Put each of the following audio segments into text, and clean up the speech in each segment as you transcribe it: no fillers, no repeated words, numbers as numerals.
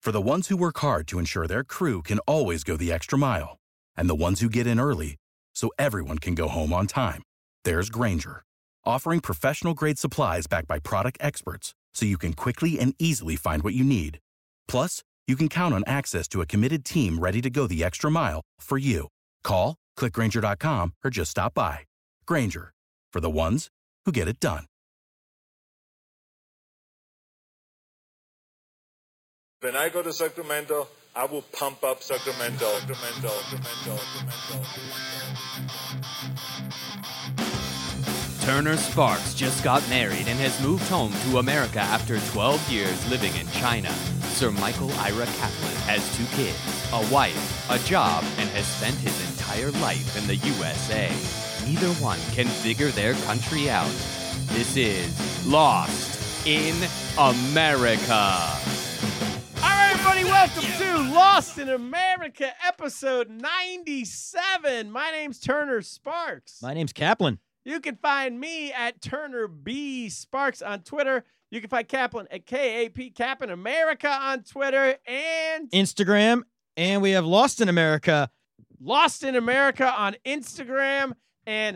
For the ones who work hard to ensure their crew can always go the extra mile, and the ones who get in early so everyone can go home on time, there's Grainger, offering professional-grade supplies backed by product experts so you can quickly and easily find what you need. Plus, you can count on access to a committed team ready to go the extra mile for you. Call, click Grainger.com, or just stop by. Grainger, for the ones who get it done. When I go to Sacramento, I will pump up Sacramento. Turner Sparks just got married and has moved home to America after 12 years living in China. Sir Michael Ira Kaplan has 2 kids, a wife, a job, and has spent his entire life in the USA. Neither one can figure their country out. This is Lost in America. All right, everybody, welcome to Lost in America, episode 97. My name's Turner Sparks. My name's Kaplan. You can find me at Turner B Sparks on Twitter. You can find Kaplan at KAP Kaplan America on Twitter and Instagram. And we have Lost in America. Lost in America on Instagram. And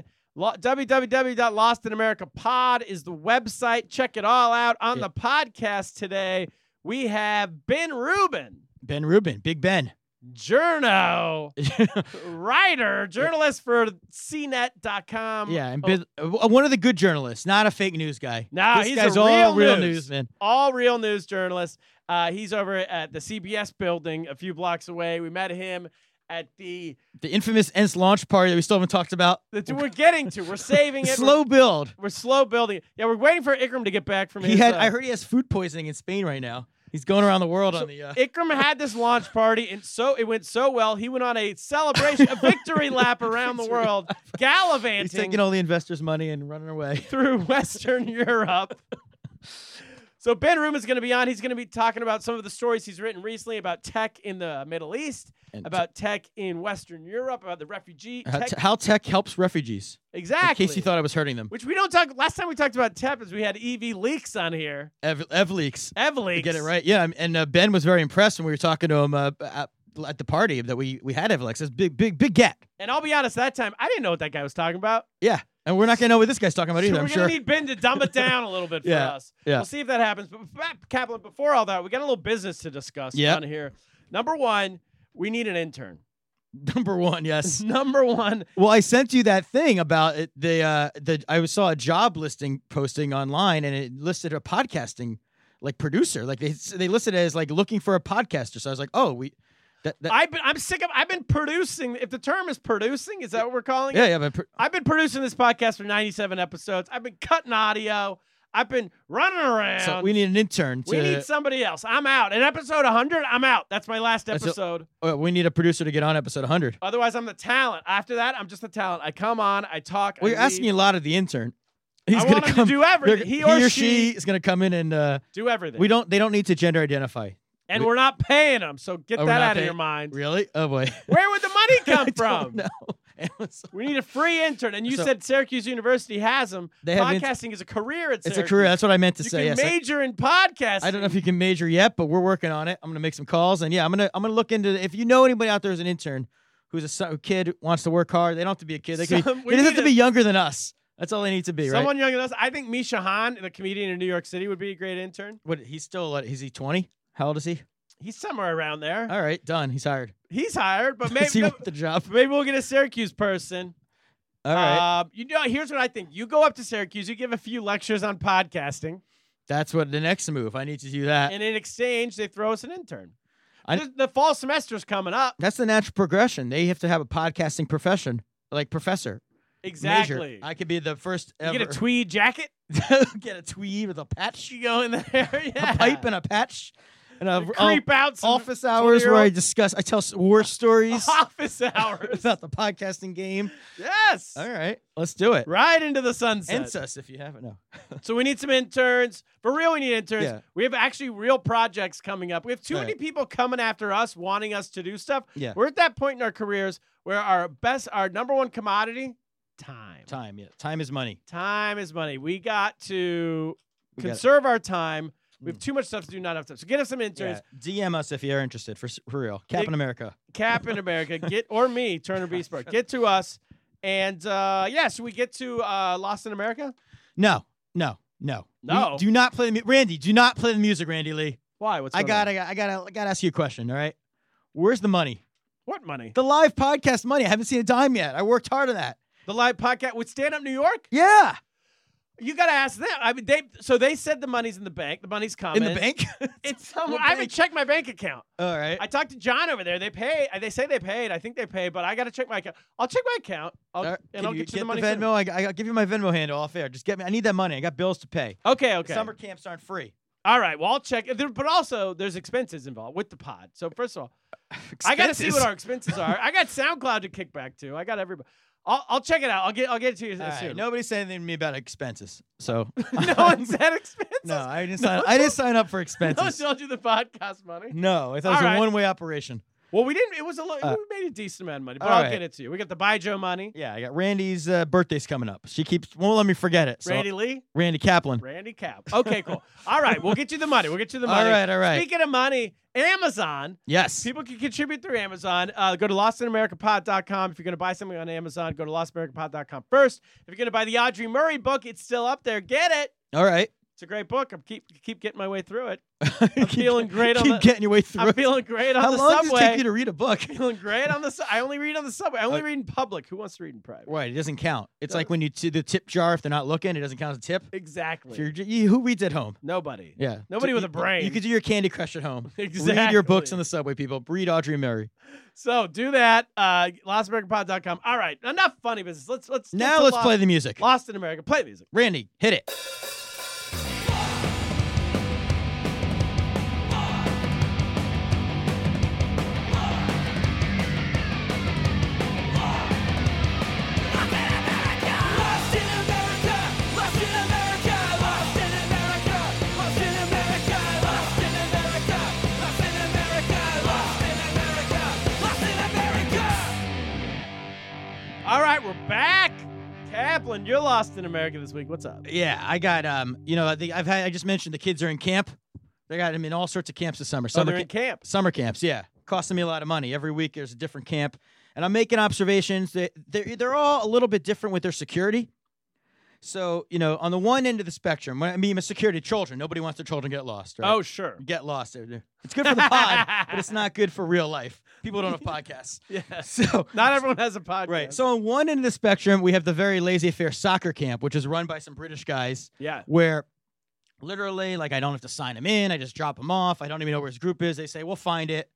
www.lostinamericapod is the website. Check it all out. On the podcast today, we have Ben Rubin. Ben Rubin, Big Ben. Journo, writer, journalist for CNET.com. Yeah, and one of the good journalists, not a fake news guy. No, this he's guy's a all real news, man. All real news journalist. He's over at the CBS building a few blocks away. We met him at the infamous ENS launch party that we still haven't talked about. That we're getting to. We're saving it. Slow build. We're slow building. Yeah, we're waiting for Ikram to get back from his. I heard he has food poisoning in Spain right now. He's going around the world on the. Ikram had this launch party, and it went so well. He went on a celebration, a victory lap around the world, gallivanting. He's taking all the investors' money and running away through Western Europe. So Ben Rubin's going to be on. He's going to be talking about some of the stories he's written recently about tech in the Middle East, about tech in Western Europe, about the refugee. How tech helps refugees. Exactly. In case you thought I was hurting them. Which we don't talk. Last time we talked about tech is we had EV Leaks on here. Ev Leaks. Get it right. Yeah, and Ben was very impressed when we were talking to him at the party that we had Ev Leaks. That's big get. And I'll be honest, that time I didn't know what that guy was talking about. Yeah. And we're not going to know what this guy's talking about either, I'm sure. We're going to need Ben to dumb it down a little bit for us. Yeah. We'll see if that happens. But Kaplan, before all that, we got a little business to discuss on here. Number one, we need an intern. Number one, yes. Number one. Well, I sent you that thing about it. I saw a job listing posting online, and it listed a podcasting producer. Like they listed it as looking for a podcaster. So I was like, oh, I'm sick of. I've been producing. If the term is producing, is that what we're calling it? Yeah. I've been producing this podcast for 97 episodes. I've been cutting audio. I've been running around. So we need an intern. We need somebody else. I'm out. In episode 100, I'm out. That's my last episode. We need a producer to get on episode 100. Otherwise, I'm the talent. After that, I'm just the talent. I come on. I talk. Well, you're asking a lot of the intern. I want him to do everything. He or she is going to come in and do everything. They don't need to gender identify. And we're not paying them, so get that out of your mind. Really? Oh, boy. Where would the money come from? No. We need a free intern. And you said Syracuse University has them. Podcasting is a career at Syracuse. It's a career. That's what I meant to say. You can major in podcasting. I don't know if you can major yet, but we're working on it. I'm going to make some calls. And, I'm going to look into if you know anybody out there who's an intern who's a kid wants to work hard. They don't have to be a kid. They doesn't have to be younger than us. That's all they need to be, right? Someone younger than us. I think Misha Han, the comedian in New York City, would be a great intern. He's still, is he 20? How old is he? He's somewhere around there. All right, done. He's hired. He's hired, but maybe he want the job. Maybe we'll get a Syracuse person. All right. Here's what I think. You go up to Syracuse, you give a few lectures on podcasting. That's what the next move. I need to do that. And in exchange, they throw us an intern. The fall semester's coming up. That's the natural progression. They have to have a podcasting profession, like professor. Exactly. Major. I could be the first ever. You get a tweed jacket? Get a tweed with a patch. You go in there, yeah. A pipe and a patch. And creep out some office hours where I tell war stories. Office hours about the podcasting game. Yes. All right, let's do it. Right into the sunset. Ensus if you haven't. No. So we need some interns. For real, we need interns. Yeah. We have actually real projects coming up. We have too many people coming after us, wanting us to do stuff. Yeah. We're at that point in our careers where our number one commodity, time. Time, yeah. Time is money. Time is money. We got to conserve our time. We have too much stuff to do, not enough time. So get us some interns. Yeah. DM us if you're interested, for real. Captain America. Captain America. Or me, Turner Beastbart. Get to us. And, should we get to Lost in America? No. Do not play the Randy, do not play the music, Randy Lee. Why? What's I going on? gotta ask you a question, all right? Where's the money? What money? The live podcast money. I haven't seen a dime yet. I worked hard on that. The live podcast with Stand Up New York? Yeah. You got to ask them. I mean, they said the money's in the bank. The money's coming. In the bank? It's somewhere. I haven't checked my bank account. All right. I talked to John over there. They pay. They say they paid. I think they paid, but I got to check my account. I'll check my account. I'll get you the money. Venmo? I'll give you my Venmo handle off air. Just get me. I need that money. I got bills to pay. Okay. Summer camps aren't free. All right. Well, I'll check. But also, there's expenses involved with the pod. So first of all, I got to see what our expenses are. I got SoundCloud to kick back to. I got everybody. I'll check it out. I'll get it to you soon. Right. Nobody said anything to me about expenses. So no one said expenses. No, I didn't sign up for expenses. No one told you the podcast money. No, I thought it was a one-way operation. Well, we didn't. It was we made a decent amount of money, but I'll get it to you. We got the By Joe money. Yeah, I got Randy's birthday's coming up. She won't let me forget it. So. Randy Lee? Randy Kaplan. Randy Cap. Okay, cool. All right, we'll get you the money. All right. Speaking of money, Amazon. Yes. People can contribute through Amazon. Go to lostinamericapod.com. If you're going to buy something on Amazon, go to lostinamericapod.com first. If you're going to buy the Audrey Murray book, it's still up there. Get it. All right. It's a great book. I keep getting my way through it. I'm feeling great on the getting your way through I'm it. feeling great on the subway. How long does it take you to read a book? Feeling great on the I only read on the subway. I only read in public. Who wants to read in private? Right, it doesn't count. It's like when you see the tip jar, if they're not looking, it doesn't count as a tip. Exactly. Who reads at home? Nobody. Yeah. Nobody with a brain. You could do your Candy Crush at home. Exactly. Read your books on the subway, people. Read Audrey Murray. So do that. LostAmericanPod.com. All right. Enough funny business. Let's play the music. Lost in America. Play the music. Randy, hit it. All right, we're back. Kaplan, you're lost in America this week. What's up? Yeah, I got I just mentioned the kids are in camp. They got them in all sorts of camps this summer. They're in camp. Summer camps, yeah. Costing me a lot of money. Every week there's a different camp. And I'm making observations. They're all a little bit different with their security. So, on the one end of the spectrum, when I mean security, children. Nobody wants their children to get lost, right? Oh, sure. Get lost. It's good for the pod, but it's not good for real life. People don't have podcasts. Yeah. So not everyone has a podcast. Right. So on one end of the spectrum, we have the very laissez-faire soccer camp, which is run by some British guys. Yeah. Where literally, I don't have to sign them in. I just drop them off. I don't even know where his group is. They say, we'll find it.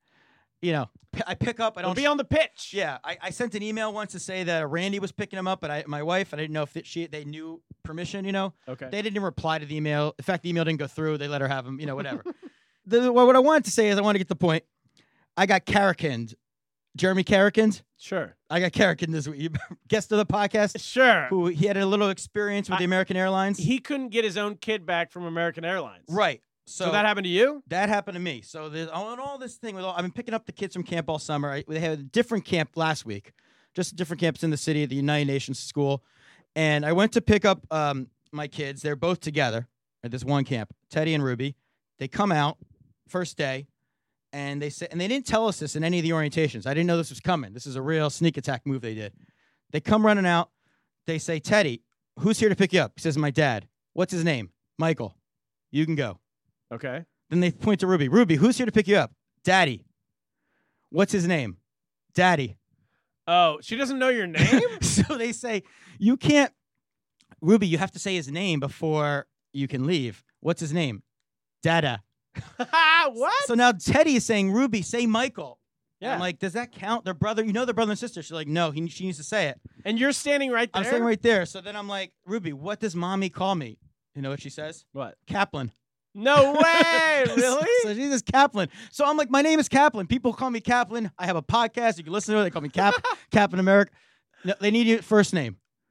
I pick up. I don't be on the pitch. Yeah. I sent an email once to say that Randy was picking him up, but my wife, and I didn't know if they knew permission, Okay. They didn't even reply to the email. In fact, the email didn't go through. They let her have him, whatever. What I wanted to say is I want to get the point. I got Carrickend. Jeremy Carrickend? Sure. I got Carrickend this week. Guest of the podcast? Sure. Who he had a little experience with the American Airlines. He couldn't get his own kid back from American Airlines. Right. So that happened to you? That happened to me. So there's all this thing I've been picking up the kids from camp all summer. They had a different camp last week, just different camps in the city, the United Nations school. And I went to pick up my kids. They're both together at this one camp, Teddy and Ruby. They come out first day, and they didn't tell us this in any of the orientations. I didn't know this was coming. This is a real sneak attack move they did. They come running out. They say, Teddy, who's here to pick you up? He says, my dad. What's his name? Michael. You can go. Okay. Then they point to Ruby. Ruby, who's here to pick you up? Daddy. What's his name? Daddy. Oh, she doesn't know your name? So they say, you can't, Ruby, you have to say his name before you can leave. What's his name? Dada. What? So now Teddy is saying, Ruby, say Michael. Yeah. I'm like, does that count? They're brother. They're brother and sister. She's like, no, she needs to say it. And you're standing right there? I'm standing right there. So then I'm like, Ruby, what does mommy call me? You know what she says? What? Kaplan. No way! Really? So she says Kaplan. So I'm like, my name is Kaplan. People call me Kaplan. I have a podcast. You can listen to it. They call me Captain America. No, they need your first name.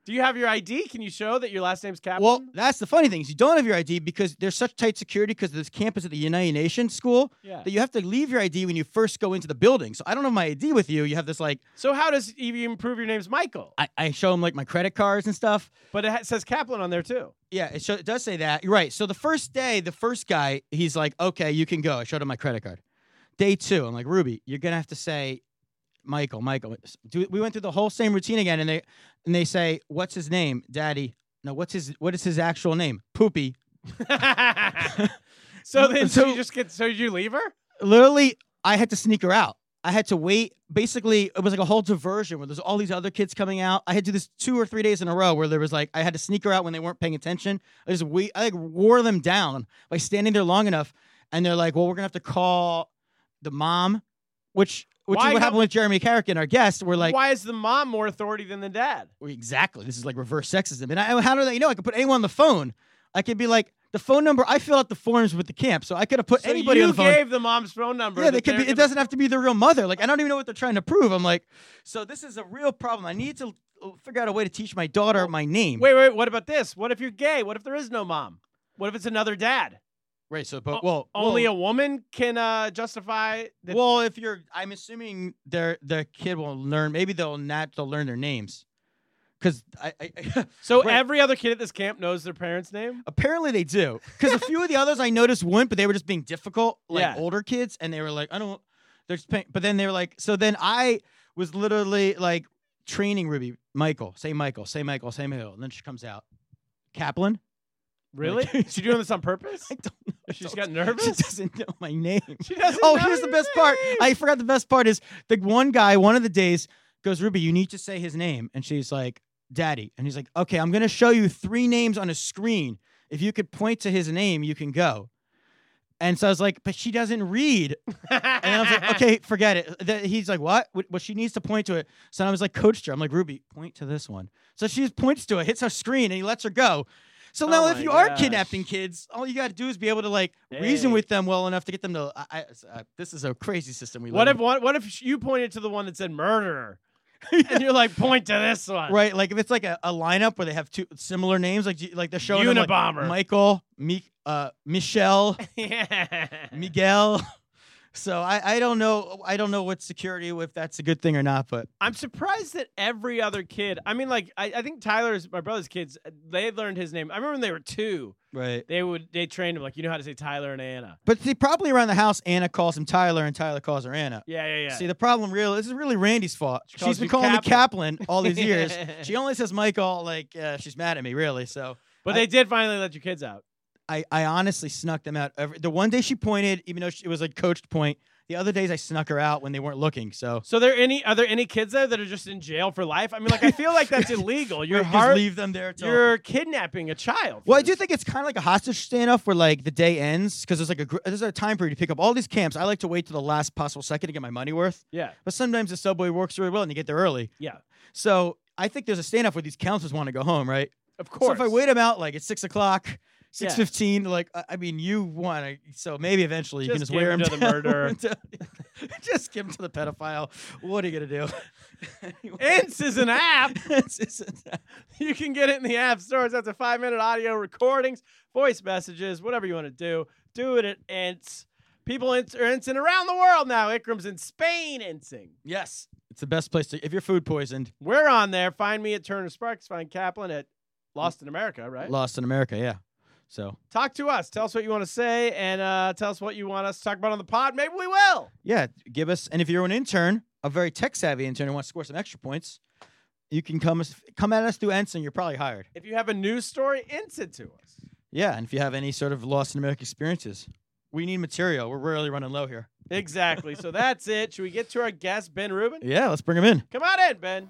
Do you have your ID? Can you show that your last name's Kaplan? Well, that's the funny thing is you don't have your ID because there's such tight security because this campus at the United Nations school that you have to leave your ID when you first go into the building. So I don't have my ID with you. You have this like. So how does you prove your name's Michael? I show him like my credit cards and stuff. But it says Kaplan on there too. Yeah, it does say that. You're right. So the first day, the first guy, he's like, okay, you can go. I showed him my credit card. Day 2, I'm like, Ruby, you're going to have to say Michael. We went through the whole same routine again, and they say, what's his name? Daddy. No, what is his actual name? Poopy. So you leave her? Literally, I had to sneak her out. I had to wait. Basically, it was like a whole diversion where there's all these other kids coming out. I had to do this 2 or 3 days in a row where there was like, I had to sneak her out when they weren't paying attention. I like wore them down by standing there long enough. And they're like, well, we're going to have to call the mom, which is what happened with Jeremy Carrick, our guest. We're like, why is the mom more authority than the dad? Exactly. This is like reverse sexism. And how do they know? I could put anyone on the phone. I could be like, the phone number. I fill out the forms with the camp, so I could have put anybody on the phone. You gave the mom's phone number. Yeah, they could be. It doesn't have to be the real mother. Like I don't even know what they're trying to prove. I'm like, so this is a real problem. I need to figure out a way to teach my daughter my name. Wait. What about this? What if you're gay? What if there is no mom? What if it's another dad? Right. So, only a woman can justify. Well, if I'm assuming the kid will learn. Maybe they'll learn their names. Because So every other kid at this camp knows their parents' name? Apparently they do. Because a few of the others I noticed wouldn't, but they were just being difficult, older kids, and they were like, I don't. They're just paying. But then they were like, so then I was literally like training Ruby, Michael, say Michael, say Michael, say Michael, and then she comes out, Kaplan. Really? Is she doing this on purpose? I don't know. She just got nervous? She doesn't know my name. She doesn't know here's the your best part. name. I forgot the best part is the one guy, one of the days, goes, Ruby, you need to say his name. And she's like, Daddy. And he's like, okay, I'm going to show you 3 names on a screen. If you could point to his name, you can go. And so I was like, but she doesn't read. And I was like, okay, forget it. He's like, what? Well, she needs to point to it. So I was like, coached her. I'm like, Ruby, point to this one. So she just points to it, hits her screen, and he lets her go. So now if you are kidnapping kids, all you got to do is be able to like reason with them well enough to get them to. This is a crazy system we live in. What if you pointed to the one that said murderer? And you're like, point to this one. Right, like if it's like a lineup where they have 2 similar names, like they're showing them, Unabomber. Like, Michael, Michelle, Miguel. So I don't know. I don't know what security, if that's a good thing or not. But I'm surprised that every other kid. I mean, like I think my brother's kids. They learned his name. I remember when they were 2. Right. They trained him like you know how to say Tyler and Anna. But see, probably around the house, Anna calls him Tyler, and Tyler calls her Anna. Yeah. See, the problem this is really Randy's fault. She's been calling me Kaplan all these years. She only says Michael. Like she's mad at me, really. So. But they did finally let your kids out. I honestly snuck them out. The one day she pointed, even though it was a coached point. The other days I snuck her out when they weren't looking. So are there any kids there that are just in jail for life? I mean, like I feel like that's illegal. Just leave them there. You're kidnapping a child. Well, I do think it's kind of like a hostage standoff where like the day ends because there's a time period to pick up all these camps. I like to wait to the last possible second to get my money worth. Yeah. But sometimes the subway works really well and you get there early. Yeah. So I think there's a standoff where these counselors want to go home, right? Of course. So if I wait them out like at 6 o'clock. 6:15, like I mean, you want to. So maybe eventually you can just wear him to the murderer. Just give him to the pedophile. What are you gonna do? Anyway. Ints is an app. You can get it in the app stores. That's a 5-minute audio recordings, voice messages, whatever you want to do. Do it at Ints. People are intsing around the world now. Ikram's in Spain intsing. Yes, it's the best place to. If you're food poisoned, we're on there. Find me at Turner Sparks. Find Kaplan at Lost in America. Right. Lost in America. Yeah. So talk to us. Tell us what you want to say, and tell us what you want us to talk about on the pod. Maybe we will. Yeah, give us. And if you're an intern, a very tech-savvy intern who wants to score some extra points, you can come at us through Ensign. You're probably hired. If you have a news story, int it to us. Yeah, and if you have any sort of Lost in America experiences, we need material. We're really running low here. Exactly. So that's it. Should we get to our guest, Ben Rubin? Yeah, let's bring him in. Come on in, Ben.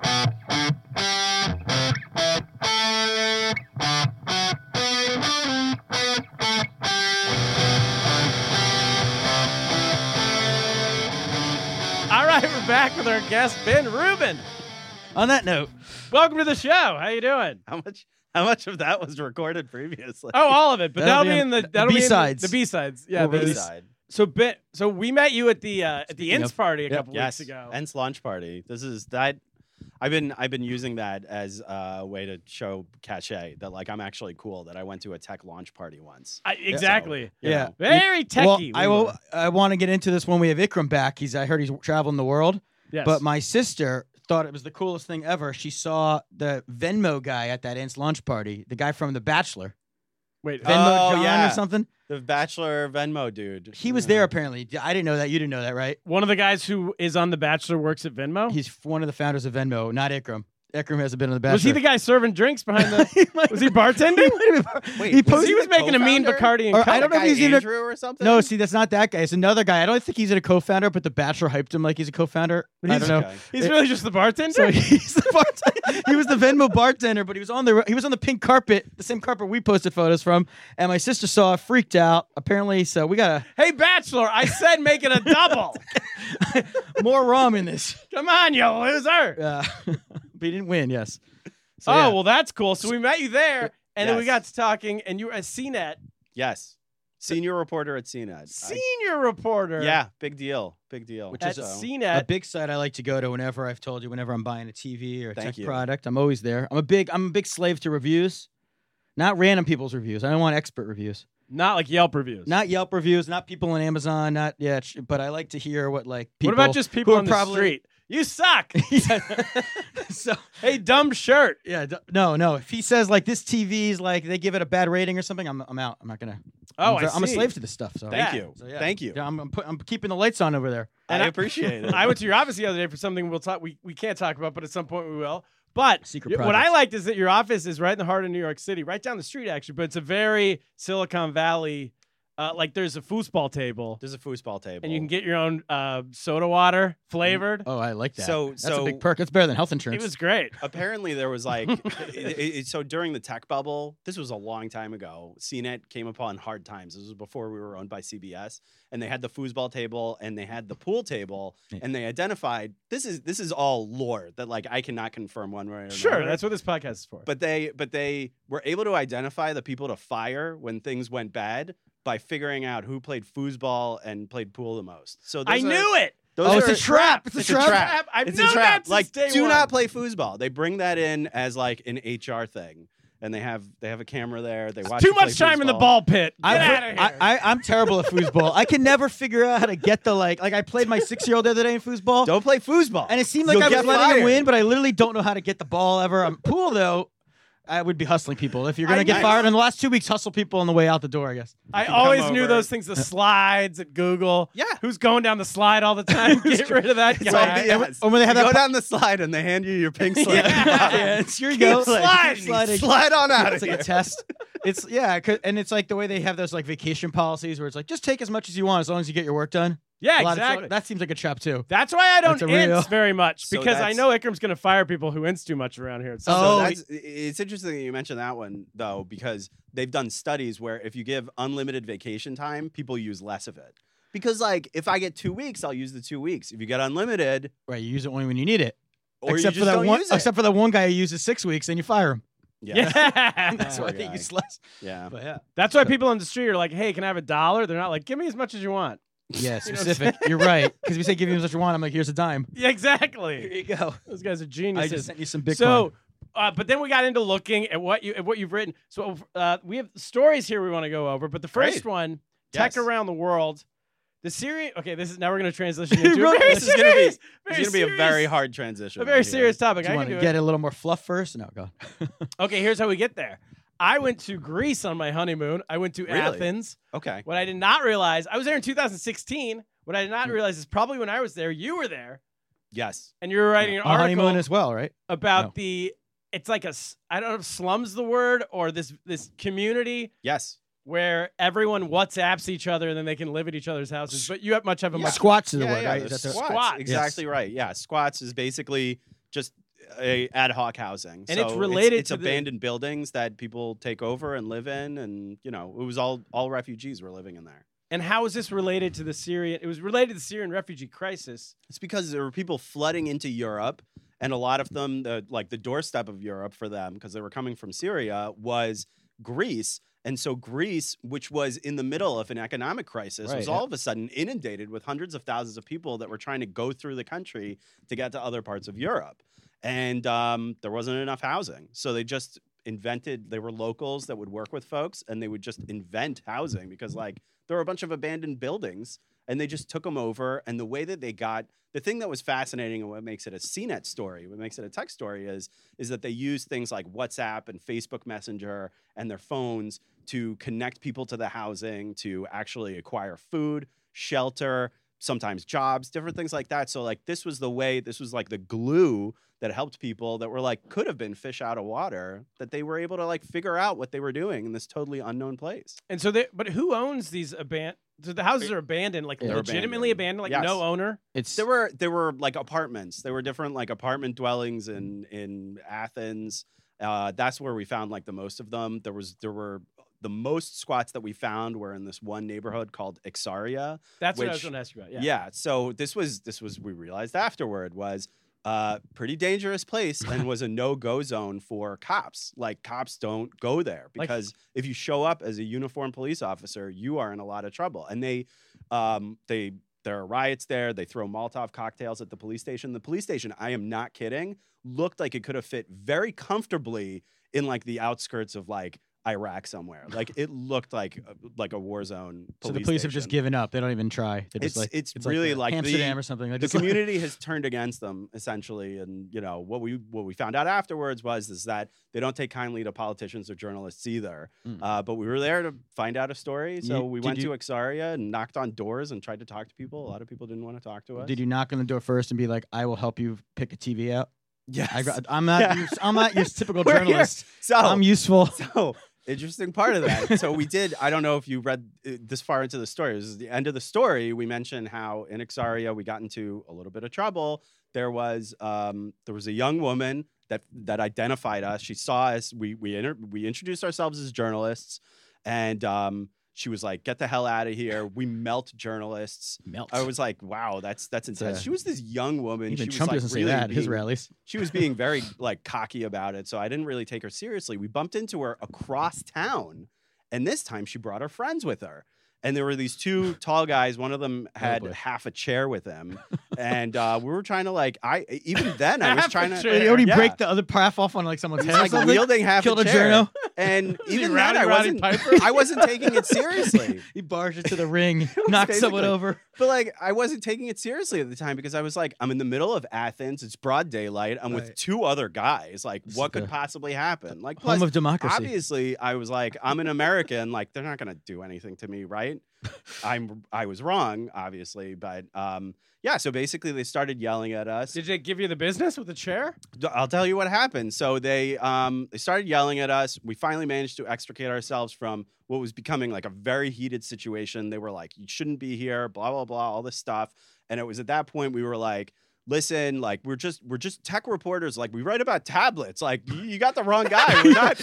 All right, we're back with our guest, Ben Rubin. On that note, welcome to the show. How you doing? How much of that was recorded previously? Oh, all of it. But that'll be in the B-sides. The B-sides. Yeah, the B-side. So we met you at the Ints party a couple weeks ago. Ints launch party. I've been using that as a way to show cachet that like I'm actually cool. That I went to a tech launch party once. Exactly. So, you know. Very techie. Well, I want to get into this when we have Ikram back. I heard he's traveling the world. Yes. But my sister thought it was the coolest thing ever. She saw the Venmo guy at that aunt's launch party, the guy from The Bachelor. Wait, Venmo John yeah. or something? The Bachelor Venmo dude. He was there apparently. I didn't know that. You didn't know that, right? one of the guys who is on The Bachelor works at Venmo? He's one of the founders of Venmo, not Ikram. Ikram hasn't been on The Bachelor. Was he the guy serving drinks behind the... was he bartending? Wait, he was making a mean Bacardi and Or Coke. I don't know if he's even Andrew or something. No, see, that's not that guy. It's another guy. I don't think he's a co-founder, but The Bachelor hyped him like he's a co-founder. I don't know. Okay. He's really just the bartender? So he's the bartender. He was the Venmo bartender, but he was on the pink carpet, the same carpet we posted photos from. And my sister saw it, freaked out. Apparently, so we got Hey, Bachelor, I said make it a double. more rum in this. Come on, you loser. But he didn't win. Yes. So, Oh, yeah. well, that's cool. So we met you there, and then we got Yes. to talking, and you were at CNET. Yes. Senior reporter at CNET. Senior reporter. Yeah, big deal. Big deal. Which At is So- a CNET. big site I like to go to whenever I've told you, whenever I'm buying a TV or a Thank tech you. product. I'm always there. I'm a big slave to reviews, not random people's reviews. I don't want expert reviews. Not like Yelp reviews. Not Yelp reviews, not people on Amazon, but I like to hear what like people. What about just people who are on the probably, street? You suck. So Hey, dumb shirt. yeah, no. If he says like this TV's like they give it a bad rating or something, I'm out. I'm not gonna. Oh, I'm a see. slave to this stuff. So Thank Yeah. you. So, yeah. Thank you. Yeah, I'm keeping the lights on over there. I appreciate it. I went to your office the other day for something we'll talk. We can't talk about, but at some point we will. But Secret what I projects. liked is that your office is right in the heart of New York City, right down the street actually. But it's a very Silicon Valley. Like there's a foosball table, There's a foosball table. and you can get your own soda water flavored. Oh, I like that. So- that's a so- big perk. It's better than health insurance. It was great. Apparently, there was like, so during the tech bubble, this was a long time ago. CNET came upon hard times. This was before we were owned by CBS, and they had the foosball table and they had the pool table, and they identified this is all lore that like I cannot confirm one way or another. Sure, that's what this podcast is for. But they were able to identify the people to fire when things went bad by figuring out who played foosball and played pool the most. So I knew it. Those it's are- a trap. It's a trap. I've It's known a trap. that Like, since day do one. not play foosball. They bring that in as like an HR thing, and they have a camera there. They watch Too you play much time in the foosball. ball pit. Get out of here. I'm terrible at foosball. I can never figure out how to get the like I played my 6-year-old the other day in foosball. Don't play foosball. And it seemed like You'll I was get letting him fired. win, but I literally don't know how to get the ball ever. Pool though, I would be hustling people. If you're gonna get fired in the last 2 weeks, hustle people on the way out the door, I guess. I can always come knew over. those things. The slides at Google. Yeah. Who's going down the slide all the time? Get rid of that It's all guy. BS. Or when they have You that go po- down the slide and they hand you your pink slip. Yeah, here you go. sliding. Slide on out It's of like here. a test. It's and it's like the way they have those like vacation policies where it's like just take as much as you want as long as you get your work done. Yeah, A lot of- exactly. that seems like a trap too. That's why I don't That's a real- ints very much So because I that's- know Ikram's going to fire people who ints too much around here. So Oh, it's interesting that you mentioned that one though, because they've done studies where if you give unlimited vacation time, people use less of it. Because like if I get 2 weeks, I'll use the 2 weeks. If you get unlimited, Right, you use it only when you need it. or except you for just that don't one, use it. except for that one guy who uses 6 weeks, and you fire him. yeah, Yeah. That's Poor why they guy. use less. yeah. But yeah, That's why people on the street are like, hey, can I have $1? They're not like, give me as much as you want. yeah, You know, specific. You're right. Because if you say give me as much as you want, I'm like, here's a dime. Yeah, exactly. you go. Those guys are I geniuses. just sent you some Bitcoin. So, but then we got into looking at what you've written. So we have stories here we want to go over. But the first Great. one, Yes. Tech Around the World. The series. Okay, this is now we're going to transition into Really? a very This is gonna be serious, It's going to be a very hard transition. a very right here. serious topic. do I you can want do to it. get a little more fluff first? No, go. Okay, here's how we get there. I went to Greece on my honeymoon. I went to Really? Athens. Okay. What I did not realize, I was there in 2016. What I did not realize is probably when I was there, you were there, Yes. and you were writing an On honeymoon article as well, right? about No. the. It's like I don't know if slum's the word or this community Yes. where everyone WhatsApps each other and then they can live at each other's houses. But you have a much. Squats is the word, yeah, right? the That's a- squats. Squats. Exactly right. Yeah, squats is basically just a ad hoc housing, And it's So related It's to the- abandoned buildings that people take over and live in, and it was all refugees were living in there. And how is this related to the Syrian? It was related to the Syrian refugee crisis. It's because there were people flooding into Europe, and a lot of them, the doorstep of Europe for them, because they were coming from Syria, was Greece. And so Greece, which was in the middle of an economic crisis, Right, was yeah. all of a sudden inundated with hundreds of thousands of people that were trying to go through the country to get to other parts of Europe. and there wasn't enough housing. So they just they were locals that would work with folks, and they would just invent housing because like there were a bunch of abandoned buildings, and they just took them over. And the way that they got the thing that was fascinating and what makes it a CNET story, what makes it a tech story is that they use things like WhatsApp and Facebook Messenger and their phones to connect people to the housing, to actually acquire food, shelter, sometimes jobs, different things like that. So like this was like the glue that helped people that were like could have been fish out of water, that they were able to like figure out what they were doing in this totally unknown place. And so but who owns these So the houses are abandoned, like legitimately abandoned, like yes. no owner. There were like apartments. There were different like apartment dwellings in Athens. That's where we found like the most of them. There were the most squats that we found were in this one neighborhood called Ixaria. That's what I was going to ask you about. Yeah. Yeah. So this was we realized afterward was pretty dangerous place and was a no-go zone for cops. Like cops don't go there because if you show up as a uniformed police officer, you are in a lot of trouble. And there are riots there. They throw Molotov cocktails at the police station. The police station, I am not kidding, looked like it could have fit very comfortably in like the outskirts of like Iraq somewhere. Like it looked like a war zone. So the police station. have just given up. They don't even try. It's really like Amsterdam or something. The community has turned against them essentially, and you know what we found out afterwards is that they don't take kindly to politicians or journalists either. But we were there to find out a story, so we went to Ixaria and knocked on doors and tried to talk to people. A lot of people didn't want to talk to us. Did you knock on the door first and be like, "I will help you pick a TV out"? Yes. I'm not your typical journalist. So I'm useful. So. Interesting part of that. So we did, I don't know if you read this far into the story. This is the end of the story. We mentioned how in Ixaria we got into a little bit of trouble. There was a young woman that identified us. She saw us. We introduced ourselves as journalists, and she was like, "Get the hell out of here. We melt journalists." I was like, "Wow, that's intense." She was this young woman. Even she Trump was doesn't like say that at his rallies. She was being very like cocky about it, so I didn't really take her seriously. We bumped into her across town, and this time she brought her friends with her. And there were these two tall guys. One of them had half a chair with him, and we were trying to like. Even then I was trying to. Did he break the other half off on like someone's head? Like wielding half Killed a chair. journo. And even then I wasn't taking it seriously. He barged into the ring, knocked someone over. But like I wasn't taking it seriously at the time because I was like, I'm in the middle of Athens. It's broad daylight. I'm with two other guys. Like, what could possibly happen? Like, home of democracy. Obviously, I was like, I'm an American. Like, they're not gonna do anything to me, right? I was wrong, obviously, but yeah. So basically, they started yelling at us. Did they give you the business with the chair? I'll tell you what happened. So they started yelling at us. We finally managed to extricate ourselves from what was becoming like a very heated situation. They were like, "You shouldn't be here," blah blah blah, all this stuff. And it was at that point we were like, listen, like we're just tech reporters. Like we write about tablets. Like you got the wrong guy. We're not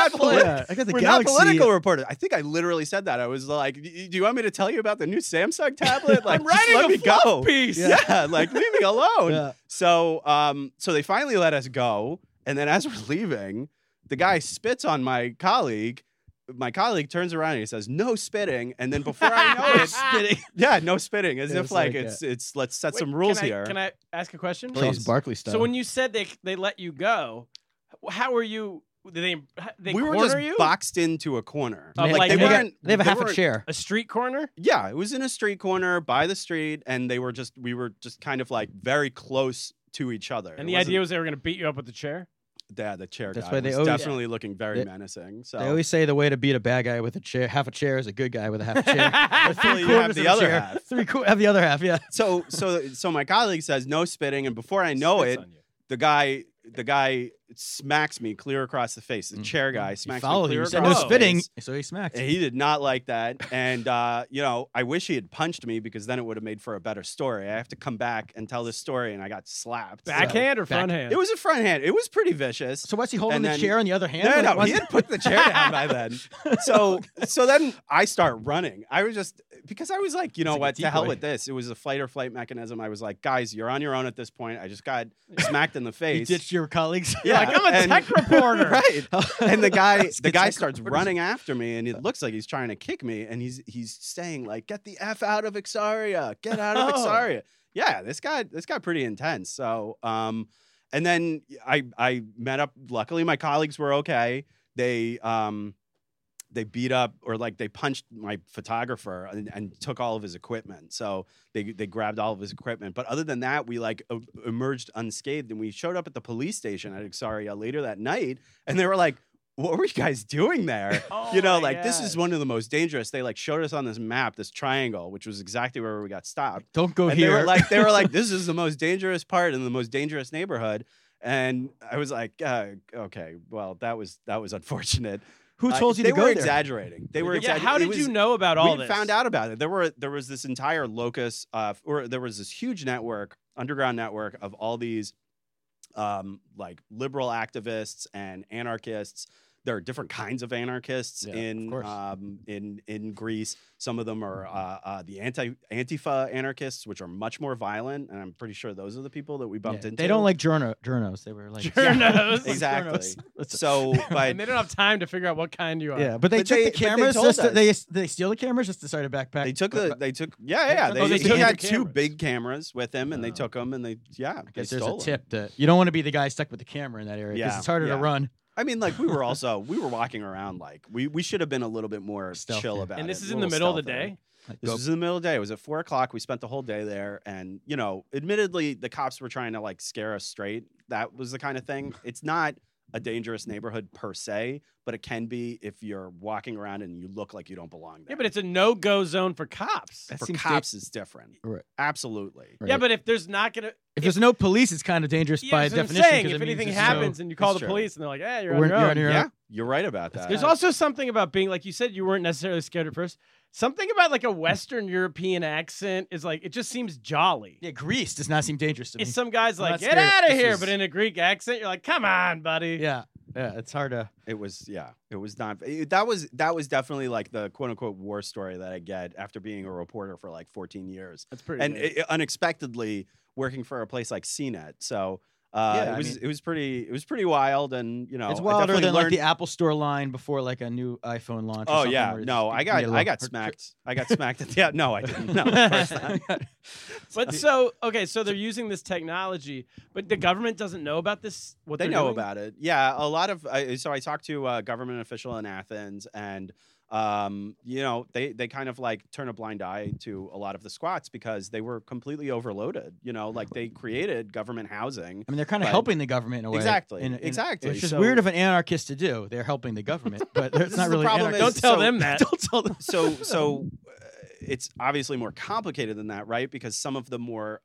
political reporters. I think I literally said that. I was like, do you want me to tell you about the new Samsung tablet? Like, I'm writing let me go. Piece. Yeah, like leave me alone. Yeah. So they finally let us go. And then as we're leaving, the guy spits on my colleague. My colleague turns around and he says, "No spitting." And then before I know it, spitting. Yeah, no spitting. As if it's like like it's let's set some rules here. Can I ask a question? Charles Barkley style. So when you said they let you go, how were you? Did they we were corner just you? boxed into a corner. Of they have a half a chair. A street corner? Yeah, it was in a street corner by the street, and we were just kind of like very close to each other. And the idea was they were going to beat you up with the chair? Yeah, the chair That's guy why they was always- definitely looking very menacing. So They always say the way to beat a bad guy with a chair, half a chair, is a good guy with a half a chair. hopefully you have the other half. Have the other half. Yeah. So my colleague says no spitting, and before I know Spits it, on you. the guy smacks me clear across the face. The chair guy smacks me Followed clear you. across Said the no face. spitting, so he smacked. And he did not like that. And, I wish he had punched me because then it would have made for a better story. I have to come back and tell this story, and I got slapped. So- Backhand or front hand? It was a front hand. It was pretty vicious. So what's he holding And the then- chair in the other hand? No, Like, he had put the chair down by then. So then I start running. I was just, because I was like, you know like a what, to hell decoy. with this. It was a fight or flight mechanism. I was like, guys, you're on your own at this point. I just got smacked in the You face. ditched your colleagues. Yeah, like, I'm a tech reporter. Right. And the guy tech starts reporters. running after me, and it looks like he's trying to kick me, and he's saying like, "Get the F out of Ixaria. Get out of Ixaria." Yeah, this got pretty intense. So And then I met up. Luckily, my colleagues were okay. They beat up or like they punched my photographer and took all of his equipment. So they grabbed all of his equipment. But other than that, we like emerged unscathed. And we showed up at the police station at Exaria later that night, and they were like, "What were you guys doing there?" Oh you know, my like this is gosh. one of the most dangerous. They like showed us on this map, this triangle, which was exactly where we got stopped. Don't go And here. they were like, this is the most dangerous part in the most dangerous neighborhood. And I was like, okay, well, that was unfortunate. Who told you they to go were there? exaggerating. They were Yeah, exaggerating. how It did was- you know about all we this? found out about it. There was this entire locus, or there was this huge network, underground network of all these like liberal activists and anarchists. There are different kinds of anarchists Yeah, in of course. in Greece. Some of them are the Antifa anarchists, which are much more violent, and I'm pretty sure those are the people that we bumped Yeah, into. they don't like journos. They were like Journos. exactly. Journos. So, but And they don't have time to figure out what kind you are. Yeah, but they But took they- the but they cameras. told Just to, us. they steal the cameras just to start a backpack. they took Oh, They they took had the two cameras. big cameras with him, and they Oh. took them, and they I guess there's a stole 'em. tip that you don't want to be the guy stuck with the camera in that area because Yeah, it's harder to yeah. run. I mean, like we were walking around like we should have been a little bit more Stealthy. chill about it. And this is a in the little middle of the stealthy. day? Like, This go- was in the middle of the day. It was at 4:00. We spent the whole day there, and you know, admittedly, the cops were trying to like scare us straight. That was the kind of thing. It's not a dangerous neighborhood per se, but it can be if you're walking around and you look like you don't belong there. Yeah, but it's a no-go zone for cops. That for seems cops, it's different. Right. Absolutely. Right. Yeah, but if there's not gonna, if there's no police, it's kind of dangerous yeah, by that's what I'm definition. saying. 'cause If it means anything it's happens and you call It's the true. police and they're like, "Hey, you're We're- on your own." you're on your Yeah, you're right about that. There's also something about being like you said, you weren't necessarily scared at first. Something about like a Western European accent is like it just seems jolly. Yeah, Greece does not seem dangerous to me. It's some guys I'm like not get scared. out of This here, is- but in a Greek accent, you're like, come on, buddy. yeah, it's hard to. It was not. That was definitely like the quote unquote war story that I get after being a reporter for like 14 years, That's pretty. and neat. unexpectedly working for a place like CNET. So Yeah, I it was pretty wild, and you know, It's I wilder definitely than like learned- the Apple Store line before like a new iPhone launch. Or Oh something yeah, where no, it's- I you got get a little- smacked. I got smacked at the no, I didn't. No, of course not. But so okay, so they're using this technology, but the government doesn't know about this. What They they're know doing? about it. Yeah, a lot of. So I talked to a government official in Athens, and you know, they kind of like turn a blind eye to a lot of the squats because they were completely overloaded. You know, like they created government housing. I mean, they're kind of But- helping the government in a way. Exactly, in- exactly. Which is So- weird of an anarchist to do. They're helping the government, but This it's is not the really. problem anarchist. is- Don't tell so- them that. Don't tell them. So it's obviously more complicated than that, right? Because some of the more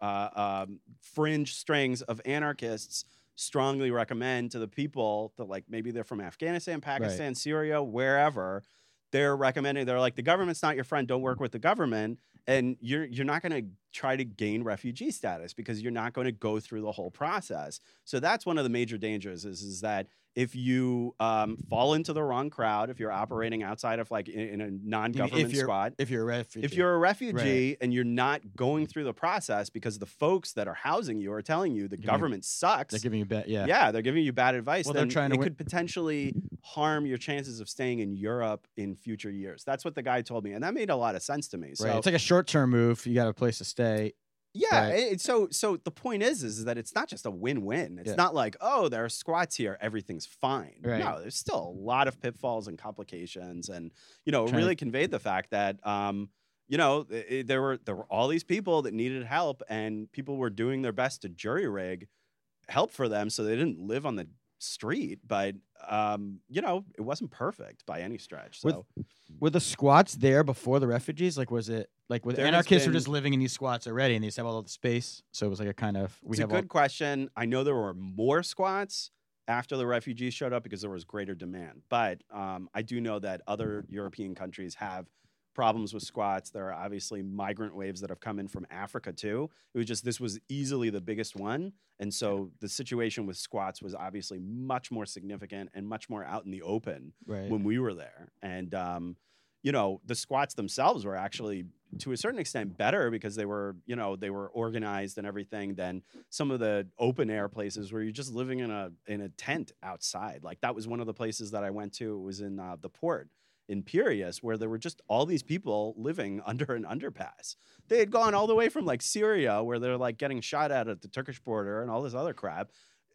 fringe strings of anarchists strongly recommend to the people that like maybe they're from Afghanistan, Pakistan, Syria, wherever. They're recommending. They're like, the government's not your friend. Don't work with the government, and you're not going to try to gain refugee status because you're not going to go through the whole process. So that's one of the major dangers is that if you fall into the wrong crowd, if you're operating outside of like in a non-government squad, If you're a refugee. if you're a refugee and you're not going through the process because the folks that are housing you are telling you the Giving you- government sucks. they're giving you bad. Yeah. Yeah, they're giving you bad advice. Well, they're then trying to it win- could potentially harm your chances of staying in Europe in future years. That's what the guy told me, and that made a lot of sense to me. Right. So It's like a short-term move. You got a place to stay. yeah, Right. so the point is that it's not just a win-win. It's Yeah. not like, oh, there are squats here, everything's fine. Right. No, there's still a lot of pitfalls and complications, and you know, it Trying to- really conveyed the fact that you know, there were all these people that needed help, and people were doing their best to jury rig help for them, so they didn't live on the street. But you know, it wasn't perfect by any stretch. With- So Were the squats there before the refugees? Like, was it like with There has anarchists who were been- just living in these squats already, and they just have all the space? So it was like a kind of it's a good question. I know there were more squats after the refugees showed up because there was greater demand. But I do know that other European countries have problems with squats. There are obviously migrant waves that have come in from Africa too. It was just this was easily the biggest one. And so the situation with squats was obviously much more significant and much more out in the open right. when we were there. And you know, the squats themselves were actually to a certain extent better because they were, you know, they were organized and everything than some of the open air places where you're just living in a tent outside. Like that was one of the places that I went to. It was in the port in Piraeus, where there were just all these people living under an underpass. They had gone all the way from like Syria, where they're like getting shot at the Turkish border and all this other crap.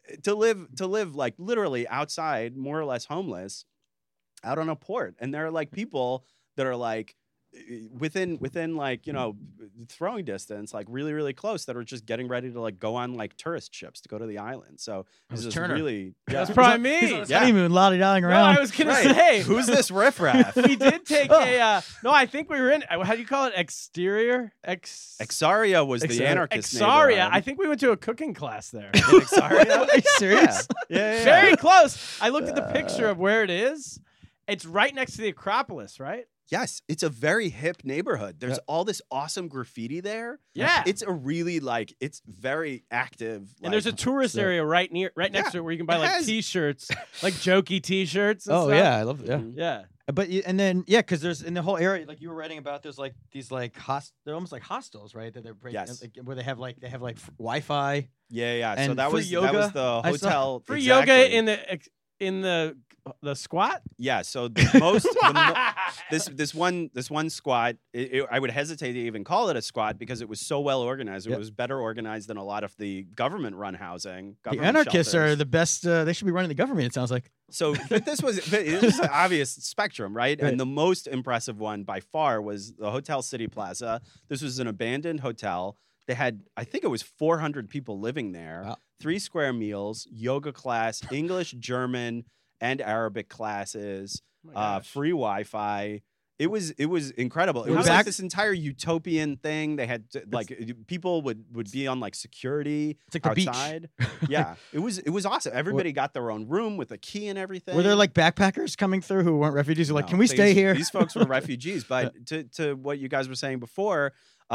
to live like literally outside, more or less homeless, out on a port. And there are like people that are like within like, you know, throwing distance, like really, really close, that are just getting ready to like go on like tourist ships to go to the island. So it's just Turner. really, That's probably me. He's on his Yeah. honeymoon, lolly-dollying No, around. I was gonna Right. say Who's this riffraff? we did take a. No, I think we were in. How do you call it? Exterior. Exaria was the anarchist Exaria. neighborhood. I think we went to a cooking class there. In Exaria? Are you serious? Yeah. Very close. I looked at the picture of where it is. It's right next to the Acropolis, right? Yes, it's a very hip neighborhood. There's all this awesome graffiti there. Yeah. It's a really like, it's very active. And there's a tourist area right next Yeah, to it where you can buy it like has- T-shirts, like jokey T-shirts. And Oh stuff. yeah, I love it. Yeah. Yeah. But and then because there's in the whole area, like you were writing about, there's like these like they're almost like hostels, right? That they're Yes. like, where they have like Wi-Fi. Yeah. So And that free was yoga. the I saw- hotel. Free exactly. yoga in the squat. Yeah. So the most this one squat, I would hesitate to even call it a squat because it was so well organized. It Yep. was better organized than a lot of the government-run housing. The government anarchists shelters. are the best. They should be running the government. It sounds like. So, but it was an obvious spectrum, right? Right. And the most impressive one by far was the Hotel City Plaza. This was an abandoned hotel. They had, I think it was 400 people living there. Wow. 3 square meals, yoga class, English, German, and Arabic classes, Oh my gosh. free Wi-Fi. It was incredible. It We're was back- like this entire utopian thing. They had like people would be on like security It's like the beach. outside. Yeah, it was awesome. Everybody got their own room with a key and everything. Were there like backpackers coming through who weren't refugees? Who were like, No, can we stay here? These folks were refugees. But to what you guys were saying before,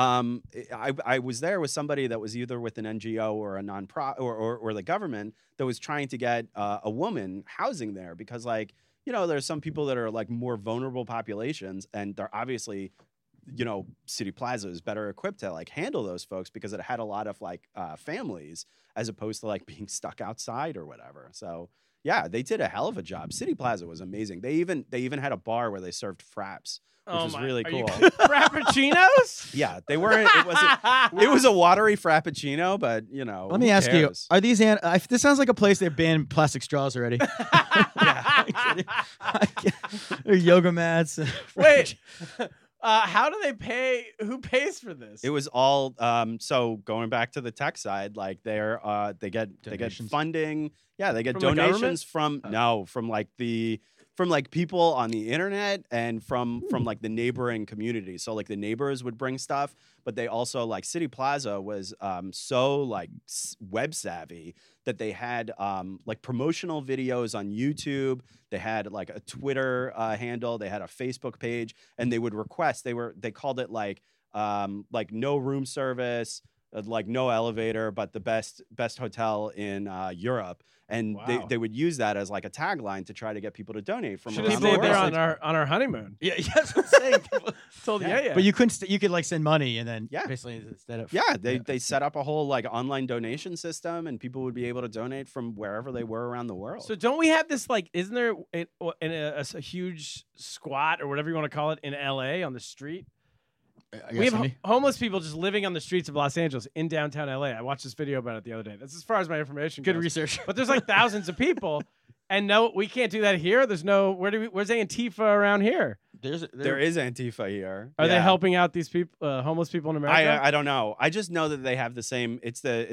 I was there with somebody that was either with an NGO or a non-profit or the government that was trying to get a woman housing there because, like, you know, there's some people that are like more vulnerable populations, and they're obviously, you know, City Plaza is better equipped to like handle those folks because it had a lot of like families as opposed to like being stuck outside or whatever. So yeah, they did a hell of a job. City Plaza was amazing. They even had a bar where they served fraps, which was really Are you cool. Frappuccinos? Yeah, they weren't. It was a watery frappuccino, but you know. Let me who ask you: cares? are these? This sounds like a place they banned plastic straws already. They're yoga mats. Wait. How do they pay? Who pays for this? It was all so going back to the tech side, like they get Donations? funding. Yeah, they get From the government? donations from from people on the internet and from like the neighboring community. So like the neighbors would bring stuff, but they also like City Plaza was so like web savvy that they had like promotional videos on YouTube. They had like a Twitter handle. They had a Facebook page, and they would request. They called it like no room service, like no elevator, but the best hotel in Europe. And Wow. they would use that as like a tagline to try to get people to donate from Should around have the stayed there world. on our honeymoon. Yeah, that's what I'm saying. Told Yeah. yeah. But you couldn't. You could like send money and then Yeah. basically instead of Yeah, they set up a whole like online donation system, and people would be able to donate from wherever they were around the world. So don't we have this like? Isn't there a huge squat or whatever you want to call it in LA on the street? We have homeless people just living on the streets of Los Angeles in downtown LA. I watched this video about it the other day. That's as far as my information good goes. research. But there's like thousands of people, and no, we can't do that here. There's no where's Antifa around here? there is Antifa here. Are they Yeah. helping out these people, homeless people in America? I don't know. I just know that they have the same. They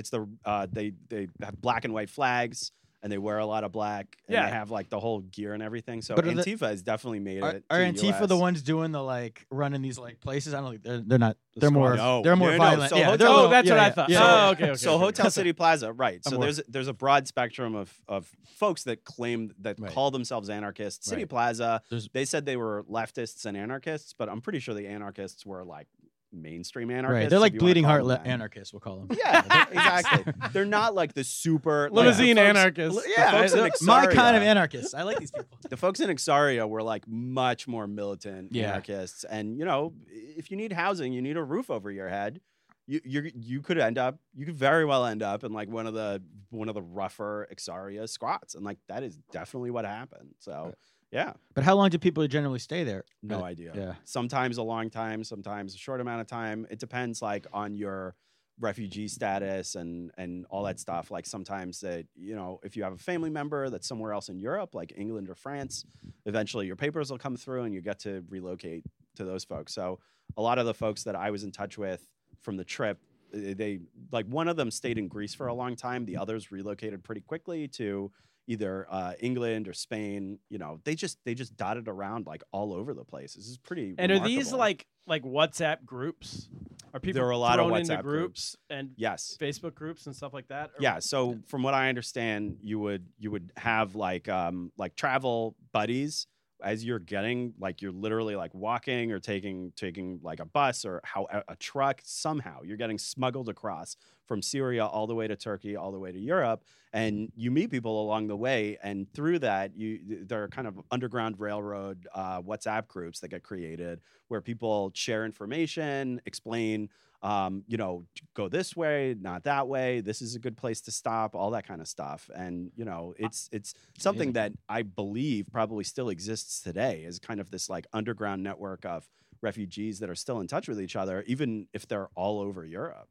have black and white flags, and they wear a lot of black. And Yeah. they have like the whole gear and everything. So But are the- Antifa has definitely made Are it. Antifa to the US. ones doing the like running these like places? I don't think they're not. The They're squad? more. No. They're more No, no, violent. so yeah, hotel- they're a Oh, little- that's yeah, what I yeah, thought. yeah. Oh, okay. So Hotel City Plaza, right? So more- there's a broad spectrum of folks that claim that Right. call themselves anarchists. City Right. Plaza, There's- they said they were leftists and anarchists, but I'm pretty sure the anarchists were like mainstream anarchists. Right. They're if like you wanna bleeding call heart them that. anarchists. We'll call them. Yeah, exactly. They're not like the super Limousine like, the folks- anarchists. Yeah, folks in my kind of Ixaria- anarchists. I like these people. The folks in Ixaria were like much more militant Yeah. anarchists, and you know, if you need housing, you need a roof over your head. You could very well end up in like one of the rougher Ixaria squats, and like that is definitely what happened. So yeah, But how long do people generally stay there? no idea. Yeah. Sometimes a long time, sometimes a short amount of time. It depends like on your refugee status and all that stuff. Like sometimes that, if you have a family member that's somewhere else in Europe, like England or France, eventually your papers will come through and you get to relocate to those folks. So a lot of the folks that I was in touch with from the trip, they like one of them stayed in Greece for a long time. The others relocated pretty quickly to either England or Spain. They just dotted around like all over the place. This is pretty. And remarkable. are these like WhatsApp groups? Are people there are a lot of thrown WhatsApp into groups and yes, Facebook groups and stuff like that? Or yeah. So from what I understand, you would have like travel buddies as you're getting, like you're literally like walking or taking like a bus or a truck. Somehow you're getting smuggled across from Syria all the way to Turkey, all the way to Europe, and you meet people along the way. And through that, there are kind of underground railroad WhatsApp groups that get created where people share information, explain, go this way, not that way. This is a good place to stop, all that kind of stuff. And, it's something that I believe probably still exists today as kind of this like underground network of refugees that are still in touch with each other, even if they're all over Europe.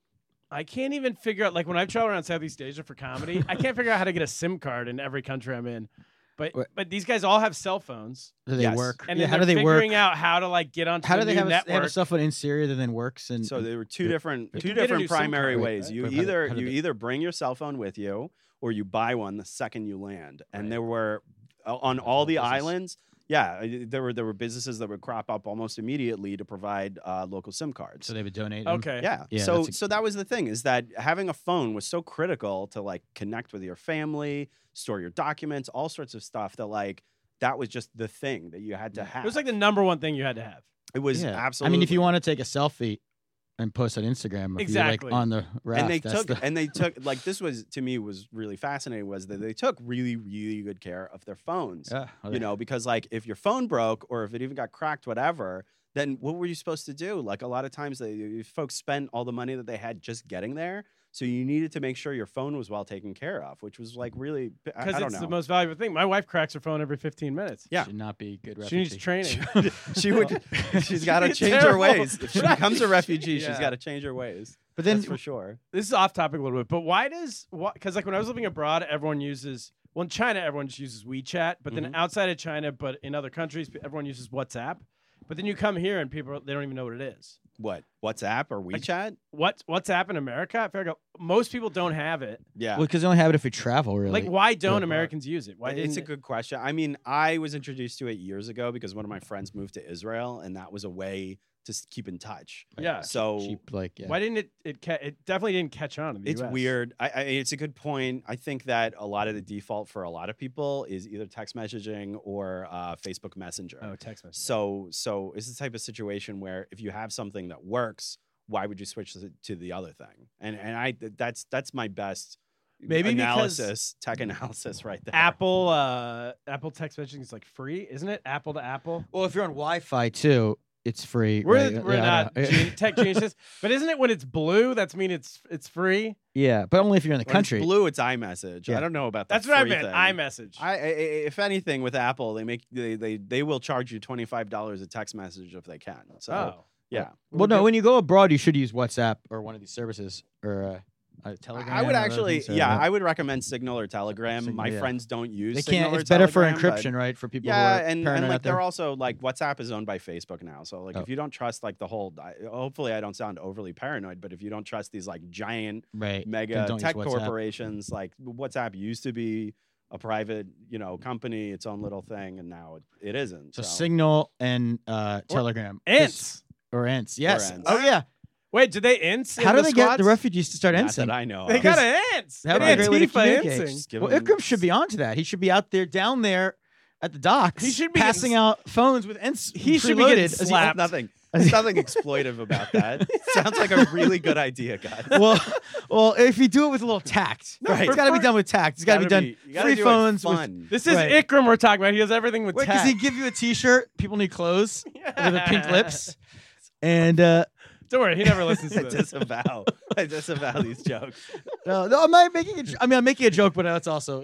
I can't even figure out, like when I've traveled around Southeast Asia for comedy, I can't figure out how to get a SIM card in every country I'm in. But these guys all have cell phones. Do they work? And how they're do they figuring work? out how to like get onto How the do they new have network. they have a cell phone in Syria that then works? And So there were two different can get a new SIM primary card, ways. right? You But either how do they- either bring your cell phone with you or you buy one the second you land. And there were on all the islands. Yeah, there were businesses that would crop up almost immediately to provide local SIM cards. so they would donate. them? Okay. Yeah. Yeah, So that's so that was the thing, is that having a phone was so critical to like connect with your family, store your documents, all sorts of stuff that was just the thing that you had to have. It was like the number one thing you had to have. it was Yeah. absolutely. I mean, if you want to take a selfie and post on Instagram, if Exactly. you're like on the raft, and they that's took like this was to me was really fascinating was that they took really really good care of their phones. yeah. Because like if your phone broke or if it even got cracked, whatever, then what were you supposed to do? Like a lot of times folks spent all the money that they had just getting there. So you needed to make sure your phone was well taken care of, which was like really, I Because don't it's know. the most valuable thing. My wife cracks her phone every 15 minutes. Yeah. Should not be good. She needs refugee. training. She's got to It's change her terrible. ways. If she becomes a refugee, she's Yeah. got to change her ways. But then That's for sure. This is off topic a little bit, but why does because like when I was living abroad, everyone uses in China everyone just uses WeChat, but then outside of China, but in other countries, everyone uses WhatsApp. But then you come here and people they don't even know what it is. What? WhatsApp or WeChat? WhatsApp in America? I feel like most people don't have it. Yeah. well, because they only have it if you travel, really. Like, why don't Yeah. Americans use it? Why didn't It's a good question. I mean, I was introduced to it years ago because one of my friends moved to Israel, and that was a way to keep in touch. Yeah. So cheap, like yeah. Why didn't it definitely didn't catch on in the it's US. weird. It's a good point. I think that a lot of the default for a lot of people is either text messaging or Facebook Messenger. Oh, text message. So it's the type of situation where if you have something that works, why would you switch to the other thing? And that's my best Maybe analysis, tech analysis right there. Apple text messaging is like free, isn't it? Apple to Apple. Well, if you're on Wi-Fi too, it's free. We're right? we're Yeah, I not know. tech geniuses, but isn't it when it's blue? That's mean it's free. Yeah, but only if you're in the When country. it's blue, it's iMessage. Yeah. I don't know about the That's what I free meant. thing. iMessage. If anything, with Apple, they will charge you $25 a text message if they can. So oh, yeah, Well, no, when you go abroad, you should use WhatsApp or one of these services or Telegram. I would or other actually, things, or yeah, what? I would recommend Signal or Telegram. Signal, My yeah. friends don't use. They Signal can't. or It's better for Telegram, but- encryption, right? For people Yeah, who are and paranoid like out there. they're also like WhatsApp is owned by Facebook now. So like Oh. if you don't trust like the whole, hopefully I don't sound overly paranoid, but if you don't trust these like giant right. mega Then don't tech use WhatsApp. corporations, like WhatsApp used to be a private, company, its own little thing, and now it isn't. So Signal and Telegram. Ants. Or Ants. Yes. Ants. Oh yeah. Wait, did they ants? How in do the they get squads? the refugees to start Not Ensign? that I know. They of. got ants. That would be a great way to Antifa communicate. antsing. Just give Well, them- Ikram should be onto that. He should be out there, down there, at the docks. He should be passing getting- out phones with Ents. He should be getting preloaded as he- slapped. There's nothing exploitive about that. Sounds like a really good idea, guys. well, if you do it with a little tact, Right. It's got to be done with tact. It's got to be done. You gotta Free do it phones. fun. This is Right. Ikram we're talking about. He does everything with Wait, tech. does he give you a T-shirt? People need clothes with the pink lips. And Don't worry, he never listens I to this. disavow these jokes. no, I'm not making. I'm making a joke, but that's also,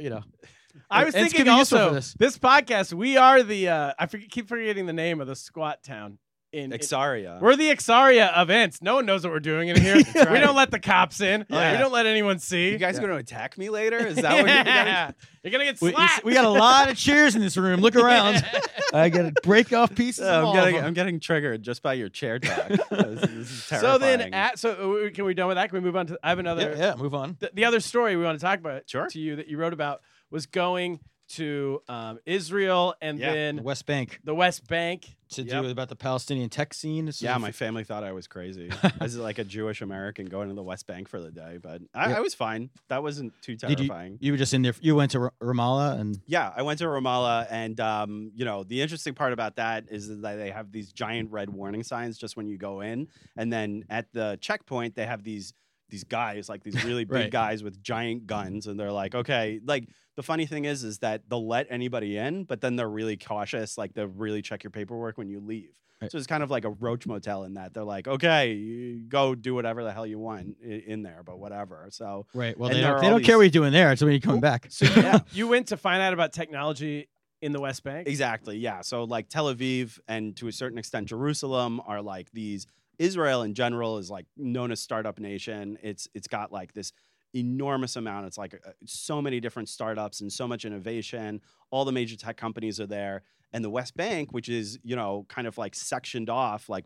I was Ants thinking can be useful also for this. this podcast. We are the keep forgetting the name of the squat town. Ixaria. We're the Ixaria events. No one knows what we're doing in here. We don't let the cops in. Yeah. We don't let anyone see. You guys going to attack me later? Is that what you're going You're going to get slapped. We got a lot of chairs in this room. Look around. I got to break off pieces. of all of them. I'm getting triggered just by your chair talk. This is terrifying. So then, can we done with that? Can we move on to? I have another. Yeah, move on. The other story we want to talk about Sure. to you that you wrote about was going to Israel and then The West Bank the West Bank to do about the Palestinian tech scene. Yeah, my family thought I was crazy. As like a Jewish American going to the West Bank for the day, but I was fine. That wasn't too terrifying. You were just in there. You went to Ramallah and Yeah, I went to Ramallah, and the interesting part about that is that they have these giant red warning signs just when you go in, and then at the checkpoint they have these guys, like these really big Right. guys with giant guns, and they're like, okay, like the funny thing is that they'll let anybody in, but then they're really cautious, like they'll really check your paperwork when you leave. Right. So it's kind of like a roach motel in that they're like, okay, you go do whatever the hell you want in there, but whatever. So right. Well, and they there don't, are all care what these- you're doing there. So when you're coming back. So Yeah. you went to find out about technology in the West Bank. Exactly. Yeah. So like Tel Aviv and to a certain extent Jerusalem are like these. Israel in general is like known as startup nation. It's got like this enormous amount. It's like so many different startups and so much innovation. All the major tech companies are there. And the West Bank, which is kind of like sectioned off like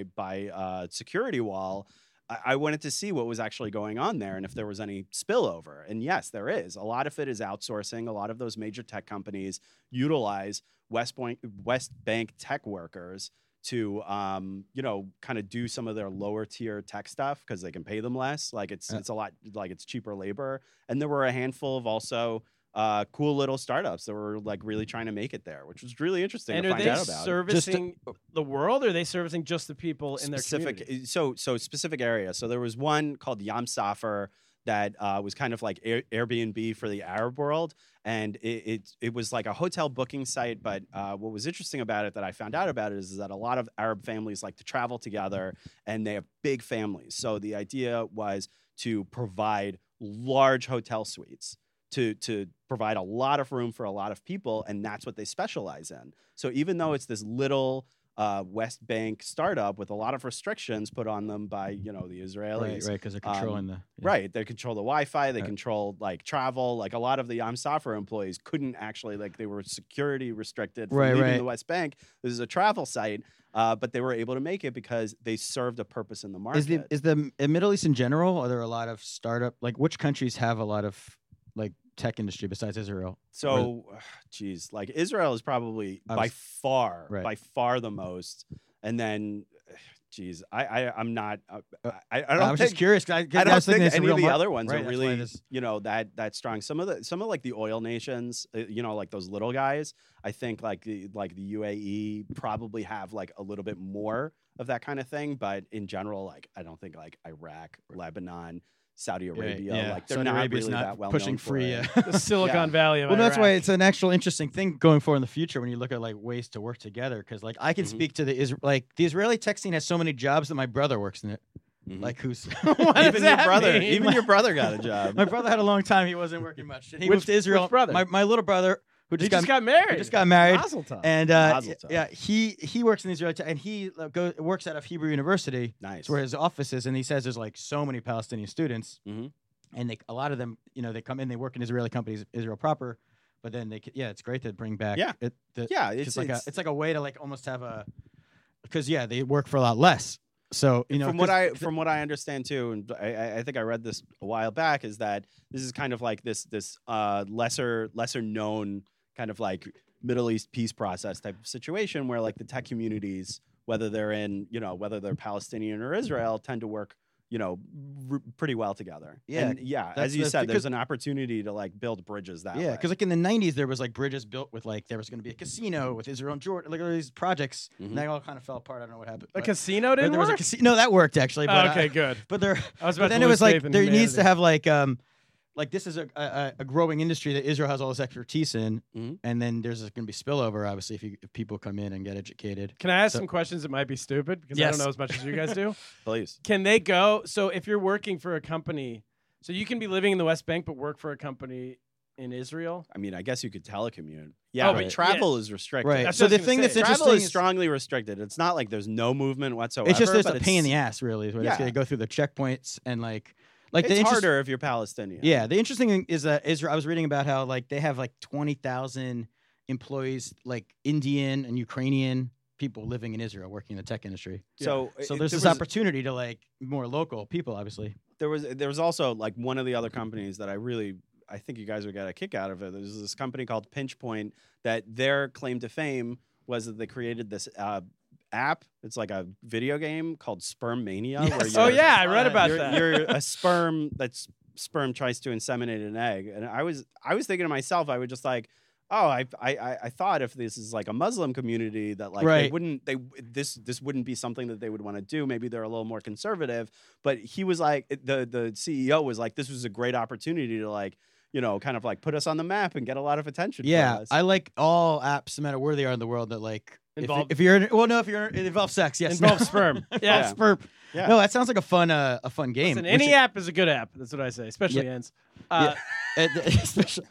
by security wall. I wanted to see what was actually going on there and if there was any spillover. And yes, there is. A lot of it is outsourcing. A lot of those major tech companies utilize West Bank tech workers to kind of do some of their lower tier tech stuff because they can pay them less. Like it's a lot, like it's cheaper labor. And there were a handful of also cool little startups that were like really trying to make it there, which was really interesting And to are find they out about. servicing the world, or are they servicing just the people in their community? So specific area. So there was one called Yam Safer that was kind of like Airbnb for the Arab world. And it was like a hotel booking site. But what was interesting about it that I found out about it is that a lot of Arab families like to travel together and they have big families. So the idea was to provide large hotel suites to provide a lot of room for a lot of people. And that's what they specialize in. So even though it's this little West Bank startup with a lot of restrictions put on them by the Israelis, right, because they're controlling the right. They control the Wi-Fi. They control like travel. Like a lot of the Yam Safer employees couldn't actually they were security restricted from leaving the West Bank. This is a travel site, but they were able to make it because they served a purpose in the market. Is the Middle East in general? Are there a lot of startup? Like which countries have a lot of like tech industry besides Israel? So, geez, like Israel is probably by far the most, and then, geez, I'm not. I don't. I was just curious. I don't think any of the other ones right, are really that strong. Some of like the oil nations, like those little guys. I think like the UAE probably have like a little bit more of that kind of thing, but in general, like I don't think like Iraq, Lebanon, Saudi Arabia, like they're Saudi not Arabia's really not that well pushing known for free. it. The Silicon Valley of well, that's Iraq. why it's an actual interesting thing going forward in the future when you look at like ways to work together. Because like I can speak to the Israeli tech scene has so many jobs that my brother works in it. Like who's even your brother? mean? Even your brother got a job. My brother had a long time. He wasn't working much. And he Which- moved to Israel. which brother? My little brother who He just got married. He just got married. Mazel tov. And Mazel tov. yeah, he works in Israel and he works out of Hebrew University. Nice. That's where his office is, and he says there's like so many Palestinian students, Mhm. and a lot of them, they come in, they work in Israeli companies, Israel proper, but then it's great to bring back. Yeah. It's like a way to like almost have because they work for a lot less. So from what I understand too, and I think I read this a while back, is that this is kind of like this lesser known kind of like Middle East peace process type of situation where like the tech communities, whether they're Palestinian or Israel, tend to work pretty well together. Yeah, and as you said, there's an opportunity to like build bridges that way. Yeah, because like in the 90s, there was like bridges built with like there was going to be a casino with Israel and Jordan, like all these projects, and they all kind of fell apart. I don't know what happened. A casino didn't there was a work? casino. No, that worked actually. But, Okay, good. But there, I was but about then to it was lose like faith in there needs to humanity. have like this is a growing industry that Israel has all this expertise in, and then there's going to be spillover, obviously, if people come in and get educated. Can I ask some questions that might be stupid? Because I Yes. don't know as much as you guys do. Please. Can they go? So if you're working for a company, so you can be living in the West Bank but work for a company in Israel? I mean, I guess you could telecommute. Yeah, but but travel is restricted. Right. That's So what I the was thing gonna that's say. interesting Travel is is strongly restricted. It's not like there's no movement whatsoever. it's just there's but a pain in the ass, really. Is what it's Yeah. going to go through the checkpoints and like It's the harder if you're Palestinian. Yeah, the interesting thing is that Israel. I was reading about how like they have like 20,000 employees, like Indian and Ukrainian people living in Israel, working in the tech industry. So So it- there's there this was- opportunity to like more local people, obviously. There was also like one of the other companies that I think you guys would get a kick out of it. There's this company called Pinch Point that their claim to fame was that they created this app. It's like a video game called Sperm Mania. Yes. Where Oh you're- yeah, I read about you're, that. You're a sperm sperm tries to inseminate an egg, and I was thinking to myself, I would just like, oh, I thought if this is like a Muslim community that like Right. this wouldn't be something that they would want to do. Maybe they're a little more conservative. But he was like, the CEO was like, this was a great opportunity to like, kind of like put us on the map and get a lot of attention. Yeah, for us. I like all apps, no matter where they are in the world, that like Involve- if you're it involves sex. Yes, Involves sperm. Involves Yeah. sperm. Yeah. No, that sounds like a fun game. Listen, any app is a good app. That's what I say, especially Yeah. ends. especially.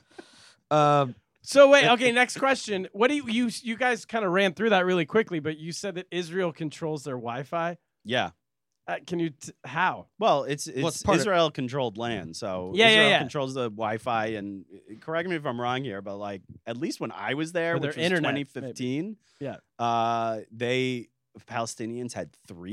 So wait, okay. Next question. What do you guys kind of ran through that really quickly? But you said that Israel controls their Wi-Fi. Yeah. Can you how? Well, it's it's part of- Israel controlled land, so Yeah, yeah, Israel yeah. controls the Wi-Fi. And correct me if I'm wrong here, but like at least when I was there, Or their which was internet, 2015, Yeah. Palestinians had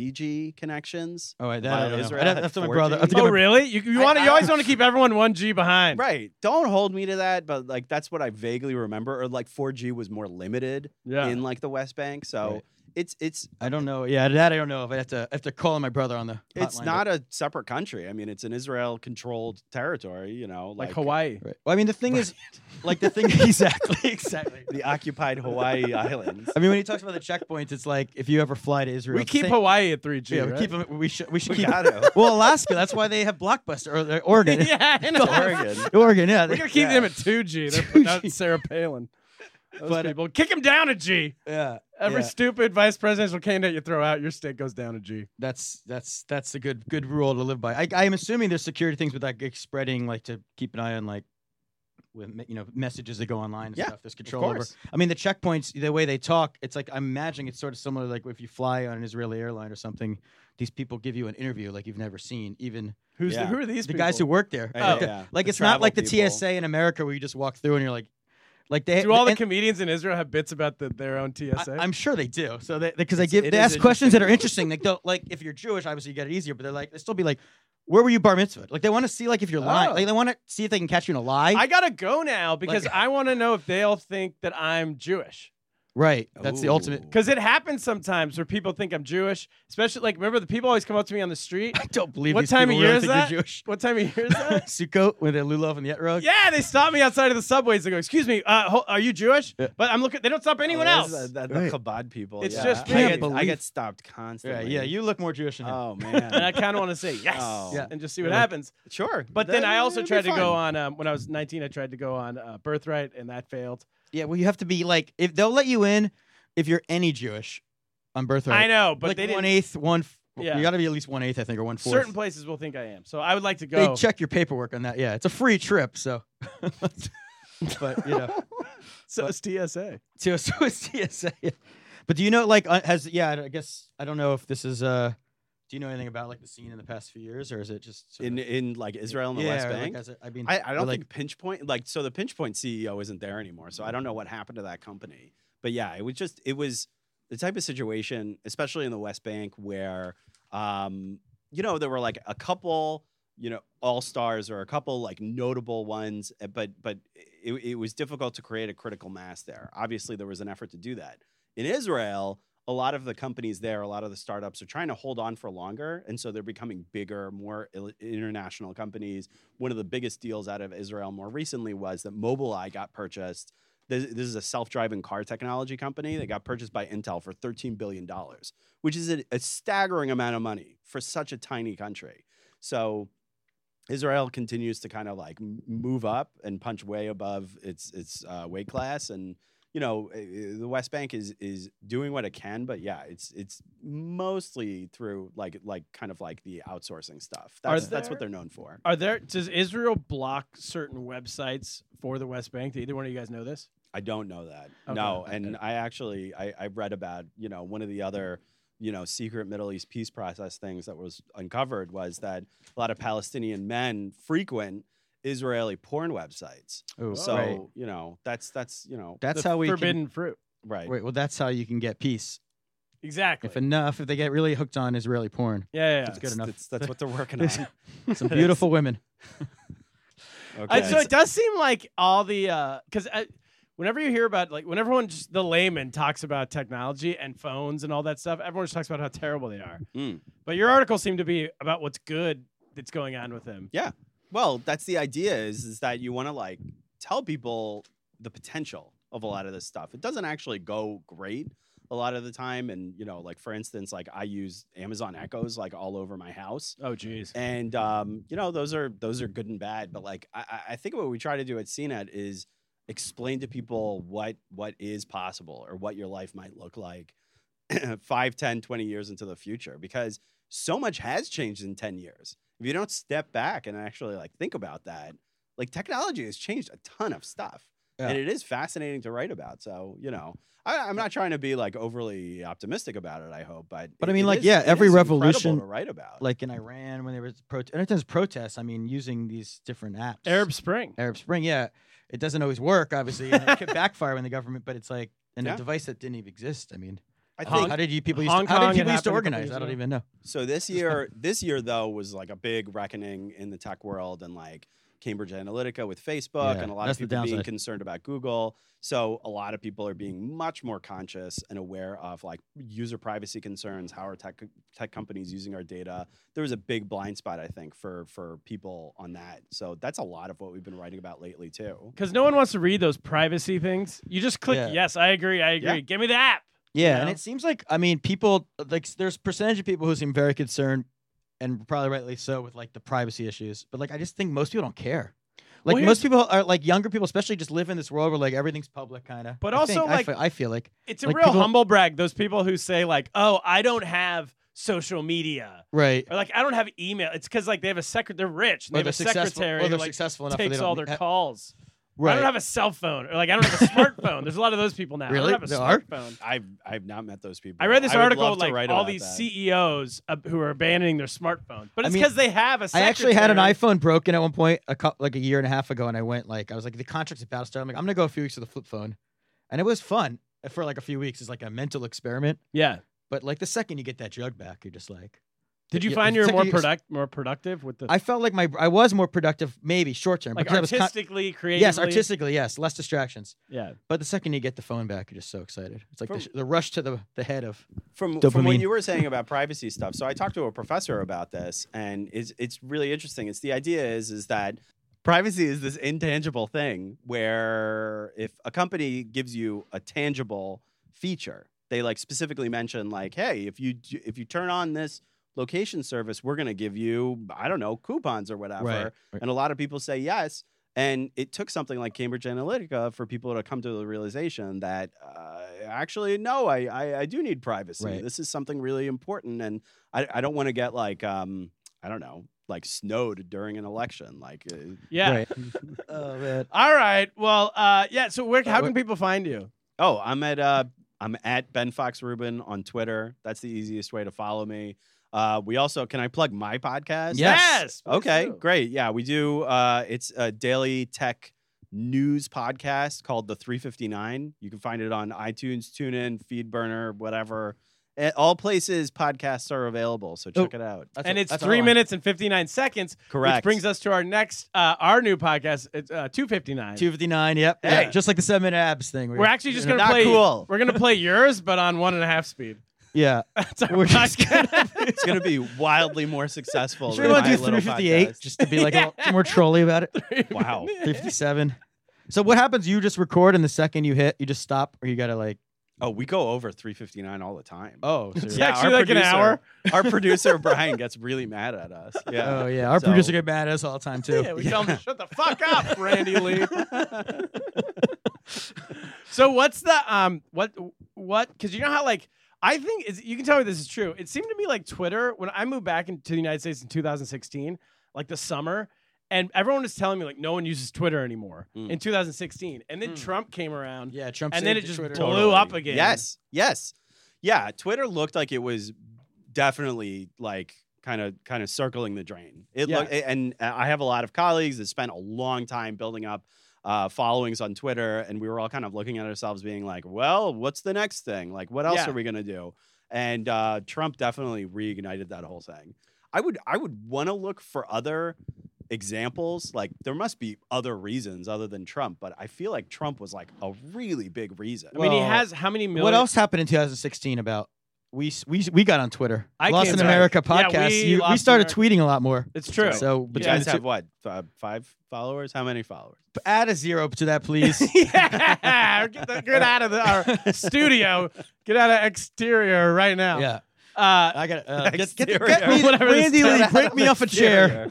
3G connections. Oh, wait, that While I don't know. Israel I'd have had to my 4G. brother. I have to get Oh my- really? You want you always want to keep everyone 1G behind. Right. Don't hold me to that, but like that's what I vaguely remember. Or like 4G was more limited Yeah. in like the West Bank. So Right. it's I don't know. Yeah, that I don't know. If I have to call my brother on the. it's hotline, not a separate country. I mean, it's an Israel controlled territory, Like Hawaii. but- Right. Well, I mean, the thing is, like the thing exactly. the occupied Hawaii Islands. I mean, when he talks about the checkpoints, it's like if you ever fly to Israel, We it's the keep same- Hawaii at 3G. Yeah, right? we keep them. We should We keep. gotta. Well, Alaska. That's why they have Blockbuster or Oregon. yeah, I know. Oregon. Oregon. Yeah. We're gonna keep Yeah. them at 2G. They're putting out Sarah Palin. Those But, people kick him down a G. yeah. Every yeah. stupid vice presidential candidate you throw out, your state goes down a G. That's a good rule to live by. I am assuming there's security things with like spreading, like to keep an eye on like with messages that go online and Yeah, stuff. There's control over. course. I mean, the checkpoints, the way they talk, it's like I'm imagining it's sort of similar like if you fly on an Israeli airline or something. These people give you an interview like you've never seen, even Yeah. Who are these the people? guys who work there. Yeah, Like, yeah. like The it's not like the travel people. TSA in America where you just walk through and you're like they Do all the and- comedians in Israel have bits about their own TSA? I'm sure they do. So because it they is ask questions that are interesting. interesting. Like if you're Jewish, obviously you get it easier. But they're like they still be like, where were you bar mitzvah? Like they want to see like if you're lying. Oh. Like they want to see if they can catch you in a lie. I gotta go now because Like- I want to know if they'll think that I'm Jewish. right. That's the ultimate. Because it happens sometimes where people think I'm Jewish, especially like remember the people always come up to me on the street. I don't believe What these time people of year really is think you're that? Jewish. What time of year is that? Sukkot with the lulav and the etrog. Yeah, they stop me outside of the subways. They go, "Excuse me, are you Jewish?" Yeah. But I'm looking. They don't stop anyone else. The Right. Chabad people. It's yeah. just I me. get, I get stopped Yeah, constantly. yeah. You look more Jewish than him. Oh And I man. kind of want to say yes Oh. Yeah. and just see what Like- happens. Sure. But then I also That'd be tried to go fun. on when I was 19. I tried to go on Birthright, and that failed. Yeah. Well, you have to be like if they'll let you in if you're any Jewish on birthright. I know, but like they didn't. 1/8, Yeah. You got to be at least 1/8, I think, or 1/4. Certain places will think I am, so I would like to They go. check your paperwork on that. Yeah, it's a free trip, so. But So it's TSA. so it's TSA. But do you know like I guess I don't know if this is do you know anything about like the scene in the past few years or is it just sort of- in like Israel and the West or, like, Bank. I mean I don't or, like, think Pinch Point so the Pinch Point CEO isn't there anymore. So I don't know what happened to that company. But yeah, it was the type of situation, especially in the West Bank, where there were like a couple, all-stars or a couple like notable ones, but it was difficult to create a critical mass there. Obviously, there was an effort to do that. In Israel, a lot of the companies there, a lot of the startups are trying to hold on for longer. And so they're becoming bigger, more international companies. One of the biggest deals out of Israel more recently was that Mobileye got purchased. This is a self-driving car technology company that got purchased by Intel for $13 billion, which is a staggering amount of money for such a tiny country. So Israel continues to kind of like move up and punch way above its weight class. And, the West Bank is doing what it can, but yeah, it's mostly through like kind of like the outsourcing stuff. That's what they're known for. Does Israel block certain websites for the West Bank? Do either one of you guys know this? I don't know that. Okay, No, okay. and I actually I read about one of the other secret Middle East peace process things that was uncovered was that a lot of Palestinian men frequent Israeli porn websites. Ooh, So right. that's That's The how we forbidden fruit. right. Wait, well, that's how you can get peace. Exactly. If they get really hooked on Israeli porn, yeah. That's good enough. That's what they're working on. some beautiful women. Okay. So it does seem like all the because whenever you hear about when everyone the layman talks about technology and phones and all that stuff, everyone just talks about how terrible they are. Mm. But your article seemed to be about what's good that's going on with them. Yeah. Well, that's the idea is that you want to tell people the potential of a lot of this stuff. It doesn't actually go great a lot of the time. And, for instance, I use Amazon Echoes all over my house. Oh, geez. And, those are good and bad. But I think what we try to do at CNET is explain to people what is possible or what your life might look like 5, 10, 20 years into the future, because so much has changed in 10 years. If you don't step back and actually think about that, technology has changed a ton of stuff. Yeah. And it is fascinating to write about. So, I'm not trying to be overly optimistic about it, I hope, but I mean, it is every incredible revolution to write about. like in Iran when there was anytime there's protests, I mean, using these different apps. Arab Spring. Arab Spring, yeah. It doesn't always work, obviously, and it could backfire when the government, but it's a device that didn't even exist. I mean, I how think did people Hong used to Kong, it organize? happened a couple I years don't ago. even know. so. This year though was a big reckoning in the tech world, and Cambridge Analytica with Facebook, Yeah, and a lot that's of the people being downside. concerned about Google. So a lot of people are being much more conscious and aware of user privacy concerns. How are tech companies using our data? There was a big blind spot, I think, for people on that. So that's a lot of what we've been writing about lately too. Because no one wants to read those privacy things. You just click, Yeah. yes, I agree. Yeah. Give me the app. Yeah, You and know? it seems people there's a percentage of people who seem very concerned, and probably rightly so, with the privacy issues. But I just think most people don't care. Well, Most people are younger people, especially, just live in this world where everything's public, kind of. But also, I feel like It's a Like, real people- humble brag. Those people who say oh, I don't have social media. right. Or I don't have email. It's because they have a they're rich. And they Or have a they're successful. secretary Or they're who successful enough. that takes they all don't their calls. Right. I don't have a cell phone. Or I don't have a smartphone. There's a lot of those people now. Really? I don't have a There are? smartphone. I've not met those people. I read this would article love to write all about these that. CEOs who are abandoning their smartphone. But it's mean, because they have a I secretary. actually had an iPhone broken at one point, a year and a half ago, and I went I was the contract's about to start. I'm I'm gonna go a few weeks with a flip phone, and it was fun for a few weeks. It's a mental experiment. Yeah. But the second you get that jug back, you're just Did you Yeah, find it's you're like more productive with the I felt I was more productive, maybe short term, because I was artistically, creatively? yes, artistically, yes, less distractions. Yeah. But the second you get the phone back, you're just so excited. It's From- the rush to the head of From what Dopamine. you were saying about privacy stuff. So I talked to a professor about this, and it's really interesting. It's the idea is that privacy is this intangible thing where if a company gives you a tangible feature, they specifically mention hey, if you turn on this location service, we're going to give you, I don't know, coupons or whatever. Right. And a lot of people say yes. And it took something like Cambridge Analytica for people to come to the realization that actually, no, I do need privacy. Right. This is something really important. And I don't want to get I don't know, snowed during an election. Yeah. Right. Oh man. All right. Well, yeah. So how can people find you? Oh, I'm at Ben Fox Rubin on Twitter. That's the easiest way to follow me. We also, can I plug my podcast? Yes. Please Okay, do. great. Yeah, we do. It's a daily tech news podcast called The 359. You can find it on iTunes, TuneIn, Feedburner, whatever. At all places podcasts are available, so check it out. And it's 3 minutes and 59 seconds. Correct. Which brings us to our next, our new podcast. It's 259. 259. Yep. Hey. Yeah, just like the 7-minute abs thing. We're actually just gonna Not play. cool. We're gonna play yours, but on 1.5 speed. Yeah. That's our We're just podcast. It's going to be wildly more successful. Should we than want to do my little 358 podcast. just to be a little more trolly about it? Wow. 357. So what happens? You just record, and the second you hit, you just stop, or you gotta Oh, we go over 359 all the time. Oh, so It's you're- actually our like an hour. Our producer Brian gets really mad at us. Yeah. oh yeah. Our So- producer get mad at us all the time too. Yeah, we tell him to shut the fuck up, Randy Lee. So what's the what? Because you know how like I think you can tell me this is true. It seemed to me like Twitter when I moved back into the United States in 2016, like the summer, and everyone was telling me like no one uses Twitter anymore in 2016, and then Trump came around, Yeah, Trump and saved then it just Twitter. blew up again. Yes. Yeah, Twitter looked like it was definitely like kind of circling the drain. It Yeah. looked, and I have a lot of colleagues that spent a long time building up followings on Twitter, and we were all kind of looking at ourselves being like, well, what's the next thing? Like, what else Yeah. are we going to do? And Trump definitely reignited that whole thing. I would want to look for other examples. Like, there must be other reasons other than Trump, but I feel like Trump was like a really big reason. I mean, he Well, has how many million? What else happened in 2016 about? We got on Twitter. I Lost came in back. America Yeah, podcast. we we Lost in started America. tweeting a lot more. It's true. So You between guys the have two, what? 5 followers? How many followers? add a 0 to that, please. Yeah, get out of our studio. Get out of exterior right now. Yeah. I got get Exterior. me, Whatever this Randy is. Lee, break me off a chair.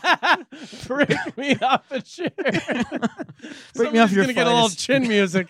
break me off a chair. Break me off your gonna get a little finest. chin music.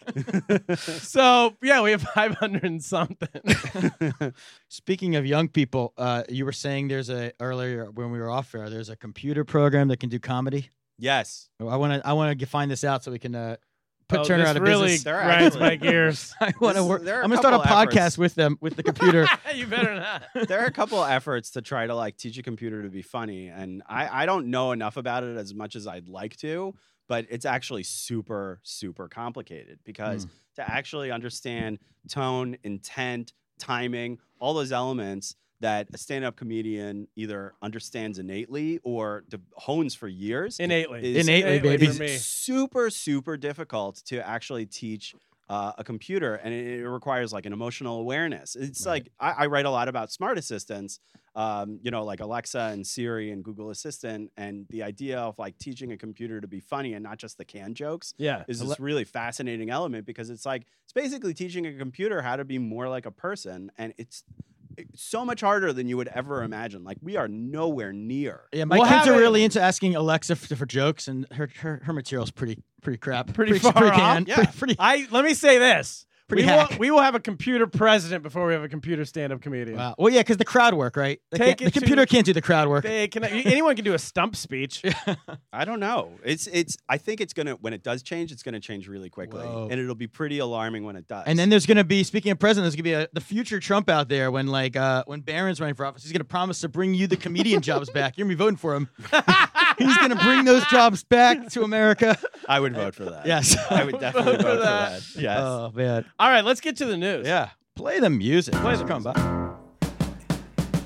So yeah, we have 500 and something. Speaking of young people, you were saying earlier when we were off air, there's a computer program that can do comedy. Yes. I want to find this out so we can put Oh, Turner this out of really business. They're grinds actually- my gears. I want to This- work. there are a I'm gonna start a couple podcast efforts. with them with the computer. You better not. There are a couple of efforts to try to like teach a computer to be funny, and I don't know enough about it as much as I'd like to, but it's actually super complicated because to actually understand tone, intent, timing, all those elements that a stand-up comedian either understands innately or hones for years Innately. is baby. for me. super difficult to actually teach a computer, and it requires like an emotional awareness. It's like I write a lot about smart assistants, like Alexa and Siri and Google Assistant, and the idea of like teaching a computer to be funny and not just the canned jokes Yeah. is this really fascinating element because it's basically teaching a computer how to be more like a person, and it's so much harder than you would ever imagine. Like, we are nowhere near. Yeah, my We'll kids have are it- really into asking Alexa for jokes, and her material's pretty crap. Pretty far off. canned. Yeah. Pretty Let me say this. Pretty we hack. will have a computer president before we have a computer stand-up comedian. wow. Well, yeah, because the crowd work, right? Take The it to- computer can't do the crowd work. Anyone can do a stump speech. I don't know. I think it's gonna, when it does change, it's gonna change really quickly, Whoa. and it'll be pretty alarming when it does. And then there's gonna be, speaking of president, there's gonna be the future Trump out there when when Barron's running for office. He's gonna promise to bring you the comedian jobs back. You're gonna be voting for him. He's gonna bring those jobs back to America. I would vote for that. Yes. I would definitely vote for that. Yes. Oh man. All right, let's get to the news. Yeah. Play the music. Play the Come music. by.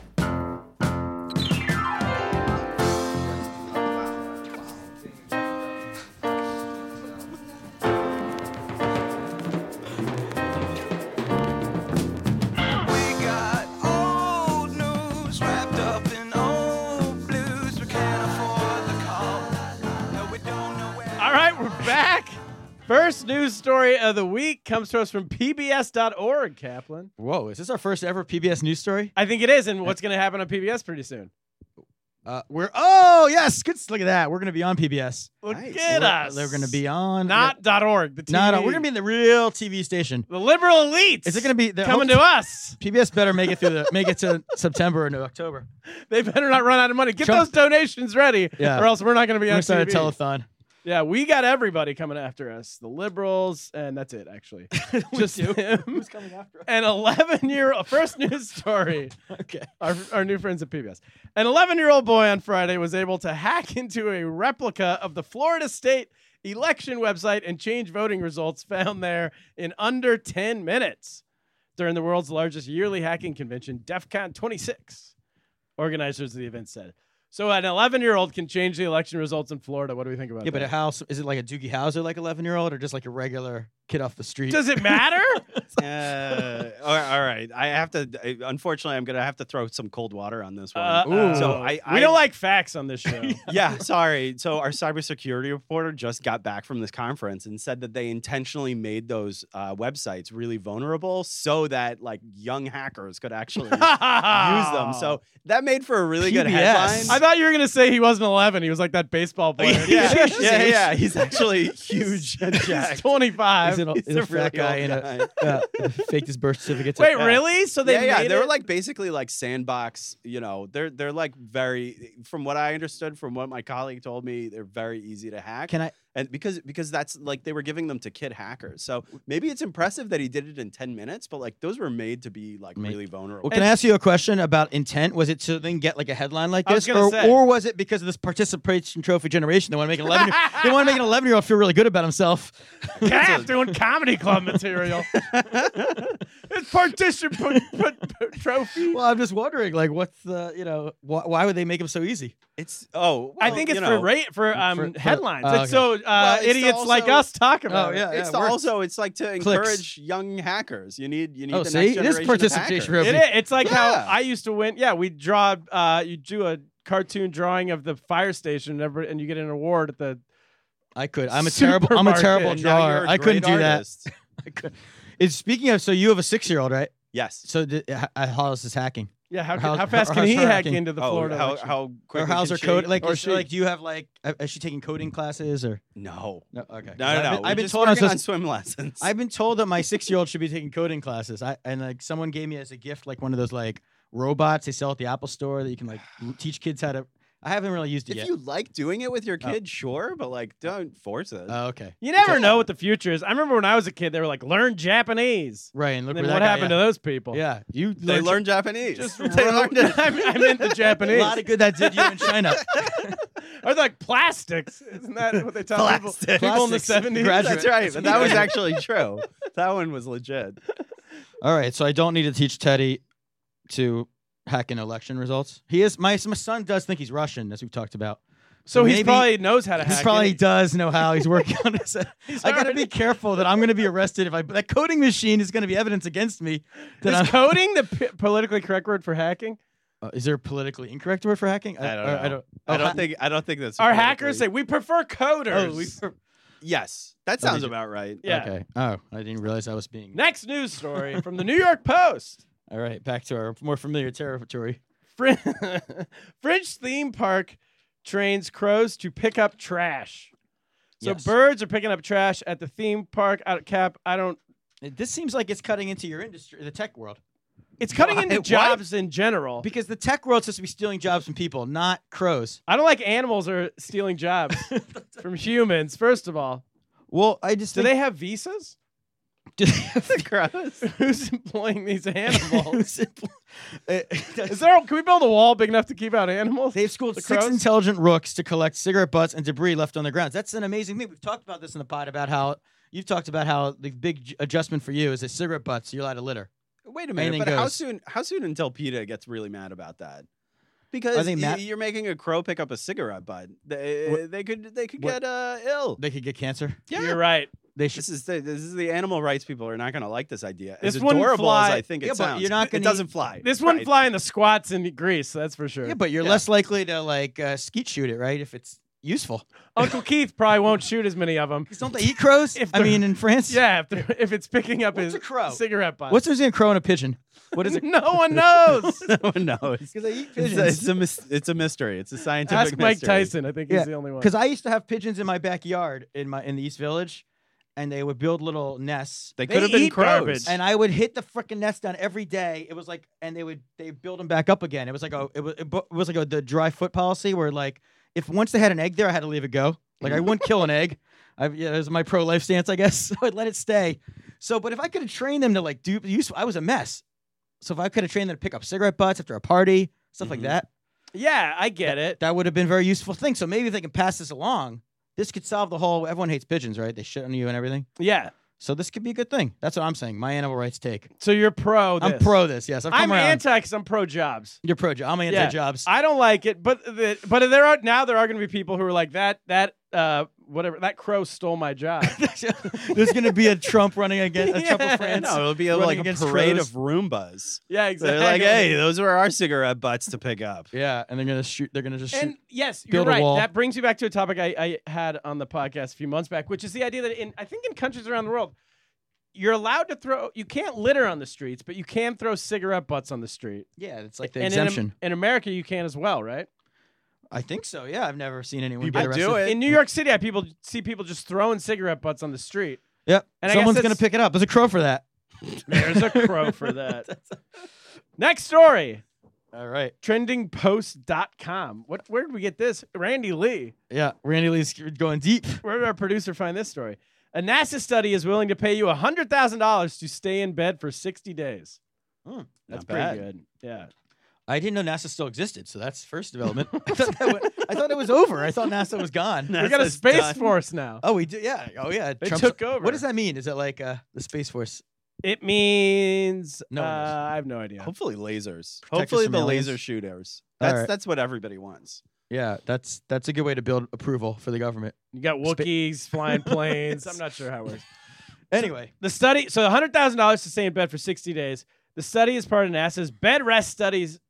We got old news wrapped up in old blues. We can't afford the call. No, we don't know where. All right, we're back. First news story of the week comes to us from PBS.org, Kaplan. Whoa, is this our first ever PBS news story? I think it is, and what's going to happen on PBS pretty soon? Yes, good. Look at that. We're gonna be on PBS. Look Nice. at us. They're gonna be on. Not .org, the TV. We're gonna be in the real TV station. the liberal elites. Is it gonna be coming to us? PBS better make it to September and October. They better not run out of money. Get Trump- those donations ready, Yeah. or else we're not going to be We're on gonna start a TV. telethon. Yeah, we got everybody coming after us. The liberals, and that's it, actually. Just him. Who's coming after us? An 11-year-old, first news story. Okay. Our new friends at PBS. An 11-year-old boy on Friday was able to hack into a replica of the Florida State election website and change voting results found there in under 10 minutes during the world's largest yearly hacking convention, DEF CON 26. Organizers of the event said. So an 11-year-old can change the election results in Florida. What do we think about Yeah, that? but is it like a Doogie Howser, like 11-year-old, or just like a regular kid off the street? Does it matter? All right. I have to. Unfortunately, I'm gonna have to throw some cold water on this one. Ooh. So we don't like facts on this show. Yeah, sorry. So our cybersecurity reporter just got back from this conference and said that they intentionally made those websites really vulnerable so that like young hackers could actually use them. So that made for a really good PBS. headline. I thought you were gonna say he wasn't 11. He was like that baseball player. yeah. He's actually huge and He's jacked. 25. He's a fat guy in faked his birth certificate. Wait, really? So they made they were it? like basically like sandbox. You know, they're like very, from what I understood, from what my colleague told me, they're very easy to hack. Can I? And because that's like they were giving them to kid hackers. So maybe it's impressive that he did it in 10 minutes, but like those were made to be like really vulnerable. Well, can I ask you a question about intent? Was it to then get like a headline like I was this, gonna say. or was it because of this participation trophy generation? They want to make an 11. They want to make an 11-year-old feel really good about himself. Calf doing comedy club material. It's partition trophy. Well, I'm just wondering, like, what's the why would they make him so easy? It's I think it's for headlines. okay. It's so Well, it's idiots also- like us talk about it. it's it works. also it's like to Clicks. encourage young hackers. You need Oh, the see? next It is generation of participation hackers. trophy. It is. It's like how Yeah. I used to win. Yeah, we draw. You do a cartoon drawing of the fire station, and you get an award at the. I could. I'm a terrible Supermarket. Now drawer. you're a I couldn't great do that. artist. Speaking of, so you have a 6-year-old, right? Yes. So how is this hacking? Yeah, How's- how fast how- can how's he her hack hacking? into the Oh, Florida how election? how quick Or how's her code? Like, Or is she? like, do you have like, is she taking coding classes or? No. No, okay. No. I've We're been just told I'm working on supposed- swim lessons. I've been told that my 6-year-old should be taking coding classes. And like someone gave me as a gift like one of those like robots they sell at the Apple store that you can like teach kids how to. I haven't really used it If yet. you like doing it with your kid, sure, but like don't force it. Oh, okay. You never know what the future is. I remember when I was a kid, they were like, "Learn Japanese." Right, and look And then where what that guy- happened to those people? Yeah, you they learn Japanese. Just they learned it. I meant the a Japanese. lot of good that did you in China. Or like plastics. Isn't that what they tell people? Plastics. People in the Plastics. 70s. Graduate. That's right. But that was actually true. That one was legit. All right, so I don't need to teach Teddy to hack in election results. He is my son does think he's Russian, as we've talked about. So he maybe- probably knows how to He hack. probably it. does know how. He's working on it. I got to already- be careful that I'm going to be arrested if that coding machine is going to be evidence against me. That Is I'm, coding the politically correct word for hacking? is there a politically incorrect word for hacking? I don't know. I don't. I don't think that's Our politically- hackers say we prefer coders. Oh, we. Yes. That sounds about right. Yeah. Okay. Oh, I didn't realize I was being. Next news story from the New York Post. All right, back to our more familiar territory. French theme park trains crows to pick up trash. So Yes. birds are picking up trash at the theme park. Cap, I don't. This seems like it's cutting into your industry, the tech world, It's cutting into What? jobs in general. because the tech world's supposed to be stealing jobs from people, not crows. I don't like animals are stealing jobs from humans. First of all, Well, I just do they have visas? Gross. Who's employing these animals? they Is there? Can we build a wall big enough to keep out animals? They've schooled The 6 crows? intelligent rooks to collect cigarette butts and debris left on the grounds. That's an amazing thing. We've talked about this in the pod about how you've talked about how the big adjustment for you is that cigarette butts you're allowed to litter. Wait a minute, Anything but how goes. soon? How soon until PETA gets really mad about that? Because Are they mad? you're making a crow pick up a cigarette butt. They could get ill. They could get cancer. Yeah. You're right. They should. This is the animal rights people are not going to like this idea. This As wouldn't adorable fly- as I think it Yeah, but sounds, you're not it gonna doesn't fly. This wouldn't Right. fly in the squats in Greece. That's for sure. Yeah, but you're Yeah. less likely to like skeet shoot it, right? If it's useful. Uncle Keith probably won't shoot as many of them. Because don't they eat crows? If I they're- mean, in France. Yeah, if it's picking up What's his a crow? cigarette butt. What's the difference between a crow and a pigeon? What is it? No one knows. No one knows. Because they eat It's pigeons. it's a mystery. It's a scientific Ask Mike mystery. Tyson. I think he's Yeah, the only one. Because I used to have pigeons in my backyard in the East Village, and they would build little nests. They They could have been eat crows. garbage. And I would hit the freaking nest down every day. It was like, and they build them back up again. It was like the dry foot policy where like if once they had an egg there, I had to leave it go. Like I wouldn't kill an egg. It was my pro life stance, I guess. So I'd let it stay. So, but if I could have trained them to like do useful, I was a mess. So if I could have trained them to pick up cigarette butts after a party, stuff like that, Yeah, I get it. that would have been a very useful thing. So maybe if they can pass this along, this could solve the whole. Everyone hates pigeons, right? They shit on you and everything. Yeah. So this could be a good thing. That's what I'm saying. My animal rights take. So you're pro this. I'm pro this. Yes, I've come I'm around. anti because I'm pro jobs. You're pro job. I'm Yeah. anti-jobs. I don't like it, but there are going to be people who are like that whatever that crow stole my job. There's going to be a Trump running against a Trump Yeah. of France. No, it'll be running like a against parade crows. of Roombas. Yeah, exactly. They're like, hey, those were our cigarette butts to pick up. Yeah, and they're going to shoot. They're going to just shoot. And yes, you're build a right. wall. That brings me back to a topic I had on the podcast a few months back, which is the idea that I think in countries around the world, you're allowed to throw. You can't litter on the streets, but you can throw cigarette butts on the street. Yeah, it's like the And exemption. in America, you can as well, right? I think so. Yeah, I've never seen anyone People get do arrested. it. In New York City, I see people just throwing cigarette butts on the street. Yep. And I guess Someone's that's- gonna pick it up. There's a crow for that. There's a crow for that. Next story. All right. Trendingpost.com. Where did we get this? Randy Lee. Yeah. Randy Lee's going deep. Where did our producer find this story? A NASA study is willing to pay you $100,000 to stay in bed for 60 days. That's Not pretty bad. good. Yeah. I didn't know NASA still existed, so that's first development. I thought it was over. I thought NASA was gone. We got a NASA's Space done. Force now. Oh, we do. Yeah. Oh, yeah. They Trump's- took over. What does that mean? Is it like the Space Force? It means No one knows. I have no idea. Hopefully lasers. Protect us Hopefully from the aliens. laser shooters. All That's right. that's what everybody wants. Yeah, that's a good way to build approval for the government. You got Wookiees flying planes. I'm not sure how it works. Anyway, The study, so $100,000 to stay in bed for 60 days. The study is part of NASA's bed rest studies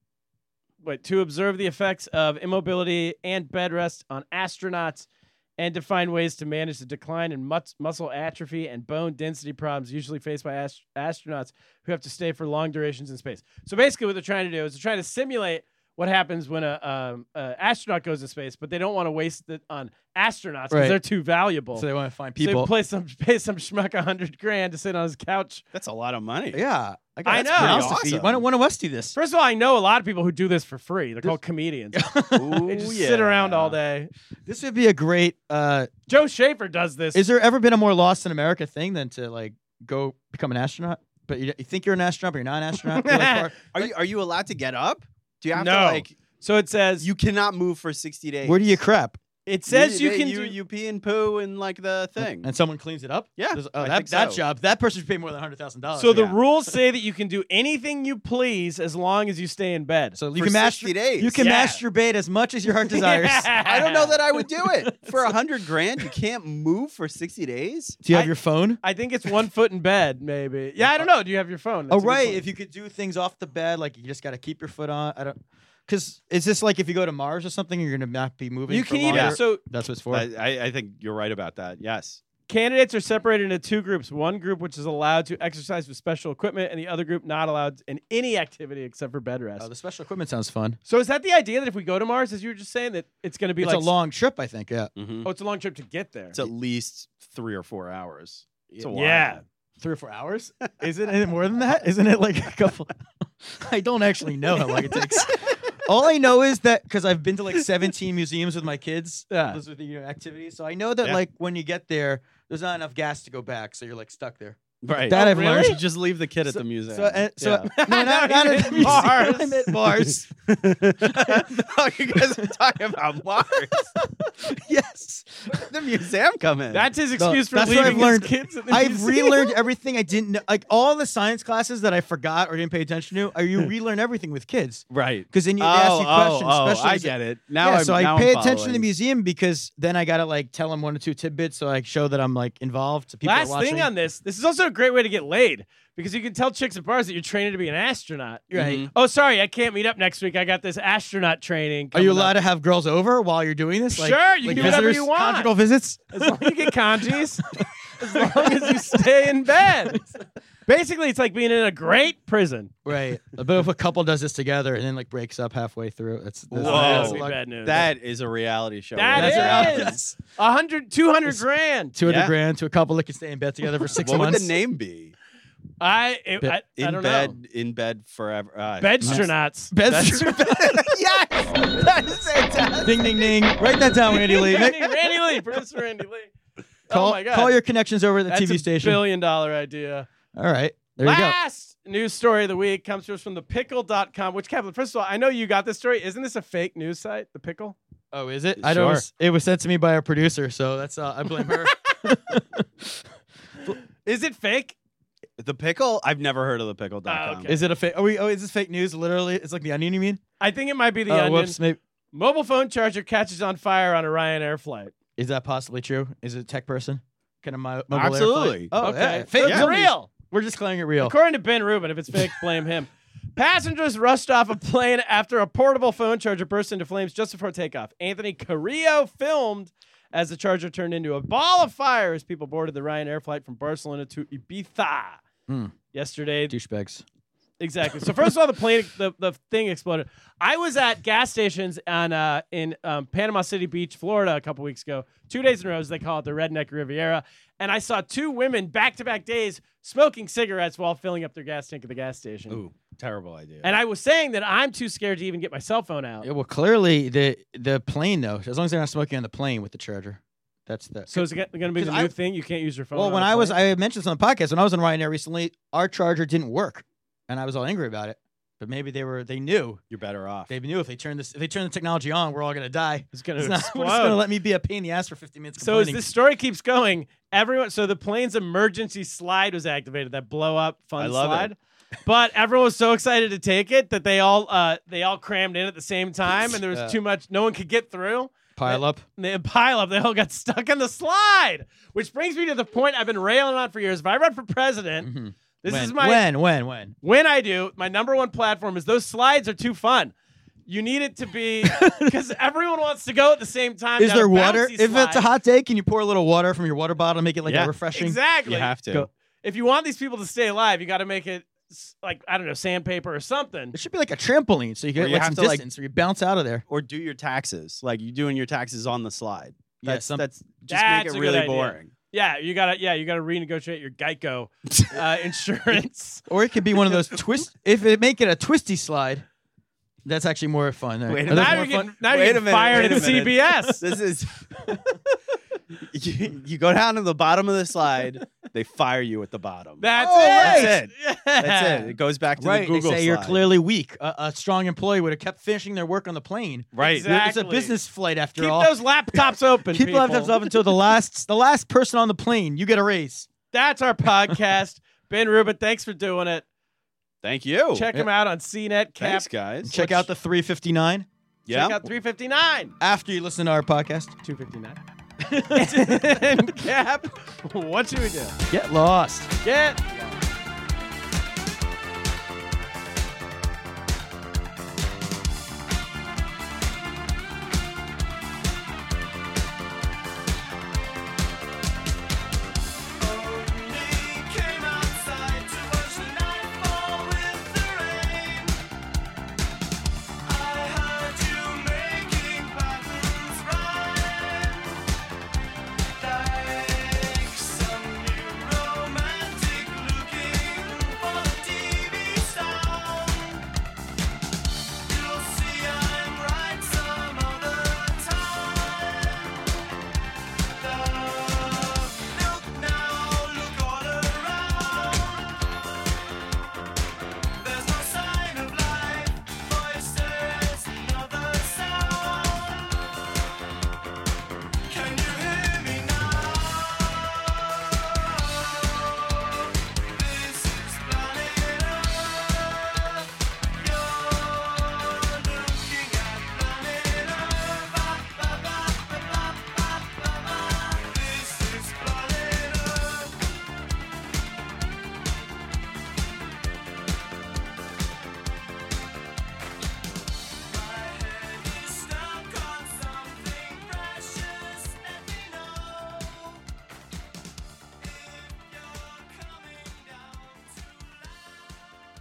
to observe the effects of immobility and bed rest on astronauts and to find ways to manage the decline in muscle atrophy and bone density problems usually faced by astronauts who have to stay for long durations in space. So basically what they're trying to do is they're trying to simulate what happens when a astronaut goes to space, but they don't want to waste it on astronauts because Right. they're too valuable. so they want to find So people. you pay some schmuck $100,000 to sit on his couch. That's a lot of money. Yeah, I got know. something else Pretty to feed. awesome. Why don't one of us do this? First of all, I know a lot of people who do this for free. They're called comedians. Ooh, They just sit around all day. This would be a great. Joe Schaefer does this. Is there ever been a more Lost in America thing than to like go become an astronaut? But you think you're an astronaut, but you're not an astronaut. You're like, Are you allowed to get up? Do you have No. to like? So it says You cannot move for 60 days. where do you crap? it says you they- can you, do you pee and poo and like the thing. And someone cleans it up. Yeah, Oh, I that think that so. job. That person should pay more than $100,000. So the Yeah. rules say that you can do anything you please as long as you stay in bed. So you For can 60 days. You can Yeah. masturbate as much as your heart desires. I don't know that I would do it for $100,000. You can't move for 60 days. Do you have your phone? I think it's 1 foot in bed, maybe. Yeah, I don't know. Do you have your phone? Oh That's a good right, point. if you could do things off the bed, like you just got to keep your foot on. I don't, because is this like if you go to Mars or something, you're gonna not be moving. you for can even longer? so That's what it's for. I think you're right about that. Yes. candidates are separated into two groups. One group which is allowed to exercise with special equipment, and the other group not allowed in any activity except for bed rest. The special equipment sounds fun. So is that the idea that if we go to Mars, as you were just saying, that it's going to be It's like a long trip, I think. Yeah, Oh, it's a long trip to get there. It's at least 3 or 4 hours. It's a while. Yeah. 3 or 4 hours. Is it more than that? Isn't it like a couple? I don't actually know how long it takes. All I know is that because I've been to like 17 museums with my kids, Yeah. those are the activities. So I know that Yeah. like when you get there, there's not enough gas to go back, so you're like stuck there. Right. That I've really? learned. You just leave the kid at the museum. So Yeah. no, not No, at you meant Mars. I meant Mars. Oh, you guys are talking about Mars. Yes. The museum come in. That's his excuse for that's what I've leaving his learned. kids at the I've museum. relearned everything I didn't know. Like all the science classes that I forgot or didn't pay attention to, you relearn everything with kids. right. Because then you ask you questions. especially I as- get it. Now yeah, I'm, so I now pay I'm attention to the following. museum because then I gotta like tell them 1 or 2 tidbits so I show that I'm like involved. So people are Last watching. thing on this is also a great way to get laid because you can tell chicks at bars that you're training to be an astronaut. Right. Oh, sorry, I can't meet up next week. I got this astronaut training. Are you coming allowed up. to have girls over while you're doing this? Like, Sure, you like can do whatever visitors, you want. Conjugal visits. As long as you get congees, as long as you stay in bed. Basically, it's like being in a great prison. Right. But if a couple does this together and then like breaks up halfway through, that's Whoa. That's like, bad news. That is a reality show. That That's is. reality. Yes. 100, 200 grand. 200 Yeah. grand to a couple that can stay in bed together for 6 What would months. the name be? I In don't bed, know. in bed forever. Bedstronauts. Yes. Yes, that's fantastic. Ding ding ding. Write that down, Randy Lee. Randy Lee, producer Randy Lee. Call, oh my God. call your connections over at the That's TV a station. $1 billion idea. All right. There you go. Last news story of the week comes to us from thepickle.com, which, Kaplan, first of all, I know you got this story. Isn't this a fake news site, The Pickle? Oh, is it? Sure. It was sent to me by our producer, so that's I blame her. Is it fake? The pickle? I've never heard of the pickle.com. Oh, okay. Is it a fake? is this fake news? Literally, it's like the Onion. You mean? I think it might be the Oh, Onion. whoops. Maybe. Mobile phone charger catches on fire on a Ryanair flight. Is that possibly true? Is it a tech person? Can a mobile Absolutely. air flight? Oh, Okay. yeah. So Fake it's news. real. We're just declaring it real. According to Ben Rubin, if it's fake, blame him. Passengers rushed off a plane after a portable phone charger burst into flames just before takeoff. Anthony Carrillo filmed as the charger turned into a ball of fire as people boarded the Ryanair flight from Barcelona to Ibiza. Hmm. Yesterday, Douchebags. Exactly. So first of all, the thing exploded. I was at gas stations in Panama City Beach, Florida, a couple weeks ago. 2 days in a row, as they call it, the Redneck Riviera. And I saw two women back-to-back days smoking cigarettes while filling up their gas tank at the gas station. Ooh, terrible idea. And I was saying that I'm too scared to even get my cell phone out. Yeah, well, clearly the plane though, as long as they're not smoking on the plane with the charger, that's the. So is it going to be the new thing? You can't use your phone. Well, on when a I plane? mentioned this on the podcast, when I was on Ryanair recently, our charger didn't work, and I was all angry about it. But maybe they knew. You're better off. They knew if they turn the technology on, we're all gonna die. It's going to It's explode. just gonna let me be a pain in the ass for 50 minutes. So as this story keeps going, so the plane's emergency slide was activated, that blow up fun I love slide. it. But everyone was so excited to take it that they all crammed in at the same time, and there was too much. No one could get through. pile up. They all got stuck in the slide, which brings me to the point I've been railing on for years. If I run for president, this is my when I do, my number one platform is those slides are too fun. You need it to be because everyone wants to go at the same time. Is down there a water? bouncy If it's a slide. hot day, can you pour a little water from your water bottle and make it like a refreshing? Exactly. You have to. Go. If you want these people to stay alive, you got to make it like, I don't know, sandpaper or something. It should be like a trampoline, so you Or get you like have some to, distance, or you bounce out of there. Or do your taxes. Like you doing your taxes on the slide. That's just That's make a it good really idea. boring. Yeah, you gotta renegotiate your Geico insurance. Or it could be one of those twist. If it make it a twisty slide, that's actually more fun. Right? Wait a Are those Now more you're fun? getting fired at CBS. This is you go down to the bottom of the slide, they fire you at the bottom. That's That's it. it. That's it. It goes back to Right, the Google they say you're slide. clearly weak. A strong employee would have kept finishing their work on the plane. Right. Exactly. It's a business flight after Keep all. those laptops open. Keep people. laptops up until the last person on the plane. You get a raise. That's our podcast. Ben Rubin, thanks for doing it. Thank you. Check him out on CNET Cap. Thanks, guys. Check out the 359 Yeah. Check out 359. after you listen to our podcast. 259. And Cap, what should we do? Get lost. Get Came outside to watch the night fall with the rain. I heard you making patterns rhyme, like some new romantic looking for the TV sound. You'll see I'm right some other time. Look now, look all around. There's no sign of life, voices, another sound. Can you hear me now? This is planet Earth. You're looking at planet Earth. This is planet Earth. My head is stuck on something precious. Let me know if you're coming down to land.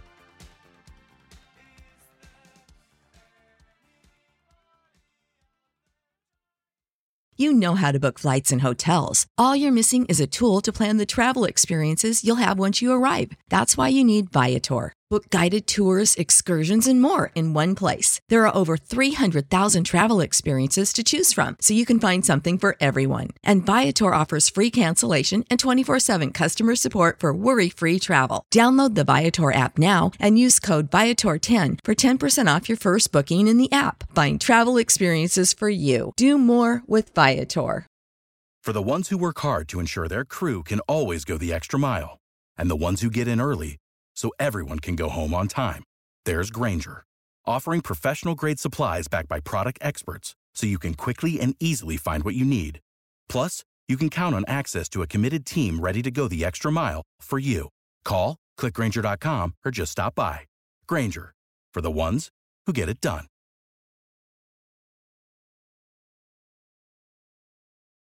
You know how to book flights and hotels. All you're missing is a tool to plan the travel experiences you'll have once you arrive. That's why you need Viator. Book guided tours, excursions, and more in one place. There are over 300,000 travel experiences to choose from, so you can find something for everyone. And Viator offers free cancellation and 24/7 customer support for worry-free travel. Download the Viator app now and use code Viator10 for 10% off your first booking in the app. Find travel experiences for you. Do more with Viator. For the ones who work hard to ensure their crew can always go the extra mile, and the ones who get in early so everyone can go home on time, there's Grainger, offering professional-grade supplies backed by product experts so you can quickly and easily find what you need. Plus, you can count on access to a committed team ready to go the extra mile for you. Call, click Grainger.com, or just stop by. Grainger, for the ones who get it done.